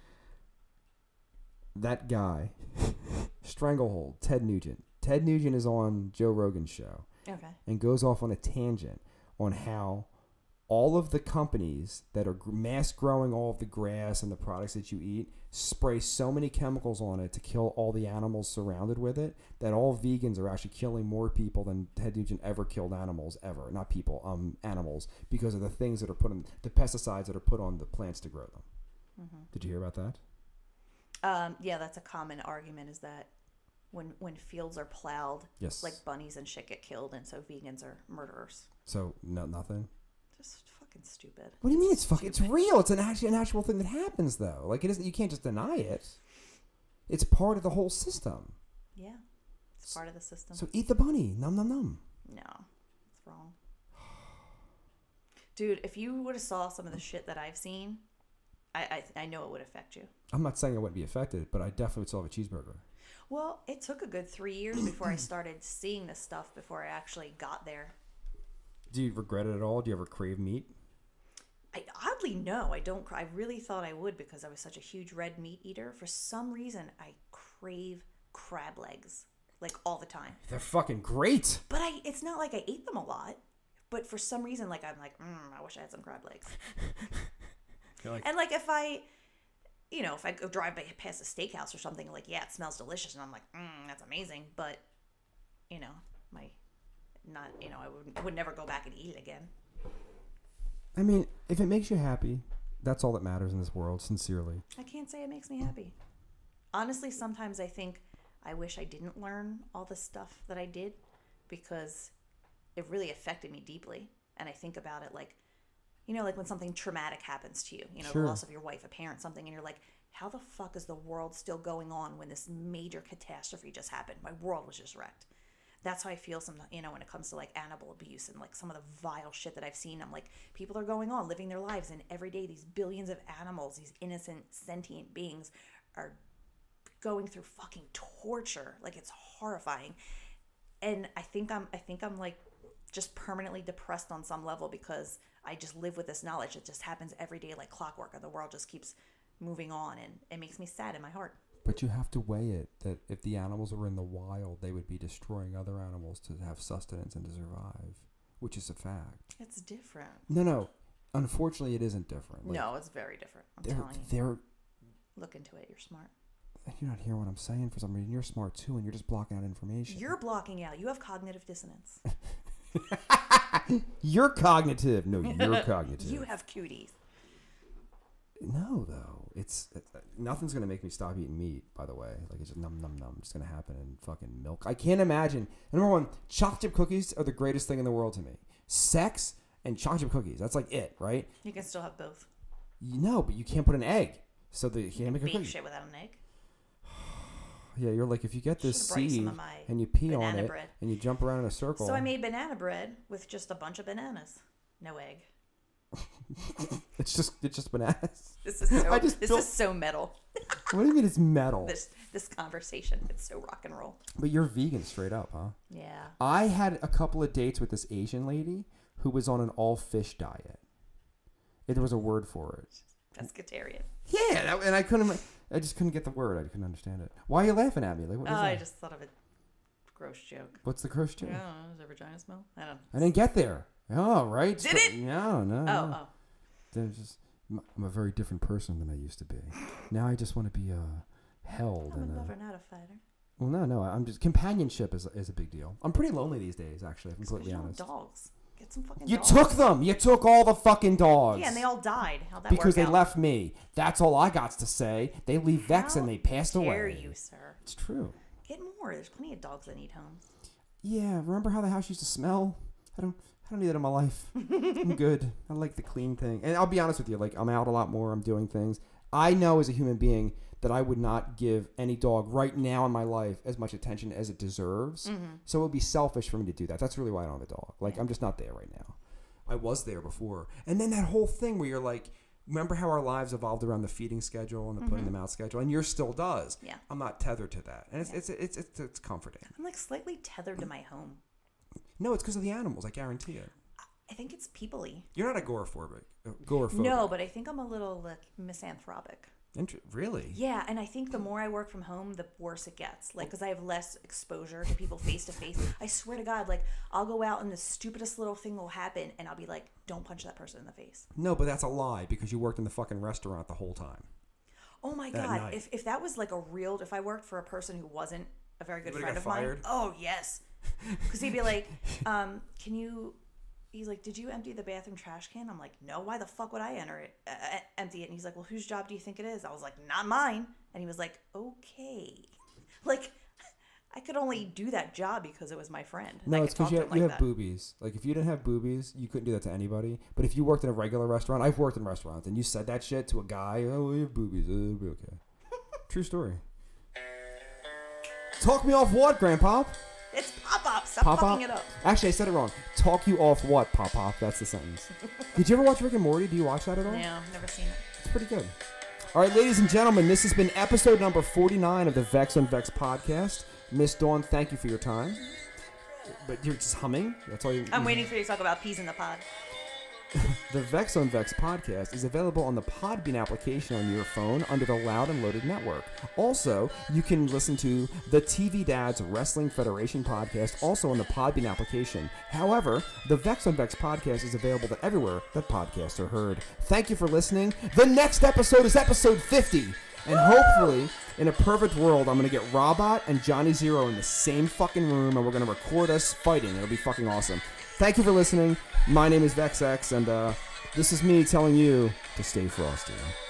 That guy, Stranglehold, Ted Nugent. Ted Nugent is on Joe Rogan's show Okay. and goes off on a tangent on how all of the companies that are gr- mass growing all of the grass and the products that you eat spray so many chemicals on it to kill all the animals surrounded with it that all vegans are actually killing more people than Ted Nugent ever killed animals ever. Not people, um, animals, because of the things that are put in, the pesticides that are put on the plants to grow them. Mm-hmm. Did you hear about that? Um, yeah, that's a common argument is that when when fields are plowed, Yes. like bunnies and shit get killed, and so vegans are murderers. So, no, nothing? Just fucking stupid. What do you mean it's fucking? It's Stupid. real. It's an actual, an actual thing that happens, though. Like, it isn't, you can't just deny it. It's part of the whole system. Yeah, it's part of the system. So eat the bunny. Num, num, num. No, it's wrong. Dude, if you would have saw some of the shit that I've seen, I, I I know it would affect you. I'm not saying I wouldn't be affected, but I definitely would still have a cheeseburger. Well, it took a good three years before I started seeing this stuff, before I actually got there. Do you regret it at all? Do you ever crave meat? I oddly no, I don't. I really thought I would because I was such a huge red meat eater. For some reason, I crave crab legs like all the time. They're fucking great. But I, it's not like I ate them a lot. But for some reason, like I'm like, mm, I wish I had some crab legs. Like, And like if I, you know, if I go drive by past a steakhouse or something, like yeah, it smells delicious, and I'm like, mm, that's amazing. But you know, my not, you know, I would I would never go back and eat it again. I mean, if it makes you happy, that's all that matters in this world, sincerely. I can't say it makes me happy. Honestly, sometimes I think I wish I didn't learn all the stuff that I did because it really affected me deeply. And I think about it like, you know, like when something traumatic happens to you, you know, Sure. the loss of your wife, a parent, something, and you're like, how the fuck is the world still going on when this major catastrophe just happened? My world was just wrecked. That's how I feel some, you know, when it comes to like animal abuse and like some of the vile shit that I've seen. I'm like, people are going on, living their lives, and every day these billions of animals, these innocent, sentient beings are going through fucking torture. Like, it's horrifying. And I think I'm, I think I'm like just permanently depressed on some level because I just live with this knowledge. It just happens every day like clockwork, and the world just keeps moving on, and it makes me sad in my heart. But you have to weigh it that if the animals were in the wild, they would be destroying other animals to have sustenance and to survive, which is a fact. It's different. No, no. Unfortunately, it isn't different. Like, No, it's very different. I'm they're, telling you. they're, Look into it. You're smart. you're not hearing what I'm saying for some reason. You're smart too, and you're just blocking out information. You're blocking out. You have cognitive dissonance. You're cognitive. No, you're cognitive. You have cuties. No, though. It's it, nothing's gonna make me stop eating meat. By the way, like it's just num num num. It's gonna happen in fucking milk. I can't imagine. Number one, chocolate chip cookies are the greatest thing in the world to me. Sex and chocolate chip cookies. That's like it, right? You can still have both. You know, but you can't put an egg. So the you can't make a Bake cookie. shit without an egg. Yeah, you're like if you get this Should've brought you some seed of my and you pee on banana it bread. and you jump around in a circle. So I made banana bread with just a bunch of bananas. No egg. it's just it's just bananas. This is so, I just this built- is so metal. What do you mean it's metal? This this conversation. It's so rock and roll. But you're vegan straight up, huh? Yeah. I had a couple of dates with this Asian lady who was on an all fish diet. There was a word for it. Pescatarian. Yeah, that- and I couldn't. I just couldn't get the word. I couldn't understand it. Why are you laughing at me? Like, what Oh, is I that? just thought of a gross joke. What's the curse I joke? don't know. Does her vagina smell? I don't know. I didn't get there. Oh, right. Did it? No, no. Oh, no. oh. There's just, I'm a very different person than I used to be. Now I just want to be uh, held. I'm and, a uh, lover, not a fighter. well, no, no. I'm just companionship is is a big deal. I'm pretty lonely these days, actually. If I'm Because completely you don't have honest. dogs. Get some fucking You dogs. took them. You took all the fucking dogs. Yeah, and they all died. How'd that because work they out? left me. That's all I got to say. They leave Vex How and they passed dare away. you, sir? It's true. Get more. There's plenty of dogs that need homes. Yeah, remember how the house used to smell? I don't I don't need that in my life. I'm good. I like the clean thing. And I'll be honest with you, like I'm out a lot more, I'm doing things. I know as a human being that I would not give any dog right now in my life as much attention as it deserves. Mm-hmm. So it would be selfish for me to do that. That's really why I don't have a dog. Like I'm just not there right now. I was there before. And then that whole thing where you're like remember how our lives evolved around the feeding schedule and the putting them out schedule, and yours still does. Yeah. I'm not tethered to that, and it's Yeah. it's, it's it's it's comforting. I'm like slightly tethered to my home. No, it's because of the animals. I guarantee it. I think it's people-y. You're not agoraphobic. Agoraphobic. No, but I think I'm a little like misanthropic. Inter- really? Yeah, and I think the more I work from home, the worse it gets. Like, because I have less exposure to people face to face. I swear to God, like, I'll go out and the stupidest little thing will happen, and I'll be like, don't punch that person in the face. No, but that's a lie because you worked in the fucking restaurant the whole time. Oh my At God. night. If if that was like a real, if I worked for a person who wasn't a very good Would've friend got of mine. fired? Oh, yes. Because he'd be like, um, can you, he's like, did you empty the bathroom trash can? I'm like, no, why the fuck would I enter it, uh, empty it? And he's like, well, whose job do you think it is? I was like, not mine. And he was like, okay. Like, I could only do that job because it was my friend. and I No, could it's because talk you, to have, him you like have that. boobies. Like, if you didn't have boobies, you couldn't do that to anybody. But if you worked in a regular restaurant, I've worked in restaurants, and you said that shit to a guy, oh, you have boobies, it'll be okay. True story. Talk me off what, Grandpa? It's pop-up. Stop Pop fucking Pop? it up. Actually, I said it wrong. Talk you off what, Pop Pop? That's the sentence. Did you ever watch Rick and Morty? Do you watch that at all? No, never seen it. It's pretty good. All right, ladies and gentlemen, this has been episode number forty-nine of the Vex on Vex podcast. Miss Dawn, thank you for your time. But you're just humming? That's all you... I'm waiting for you to talk about peas in the pod. The Vex on Vex podcast is available on the Podbean application on your phone under the Loud and Loaded network. Also, you can listen to the T V Dads Wrestling Federation podcast also on the Podbean application. However, the Vex on Vex podcast is available to everywhere that podcasts are heard. Thank you for listening. The next episode is episode fifty. And hopefully, in a perfect world, I'm going to get Robot and Johnny Zero in the same fucking room, and we're going to record us fighting. It'll be fucking awesome. Thank you for listening. My name is VexX, and uh, this is me telling you to stay frosty.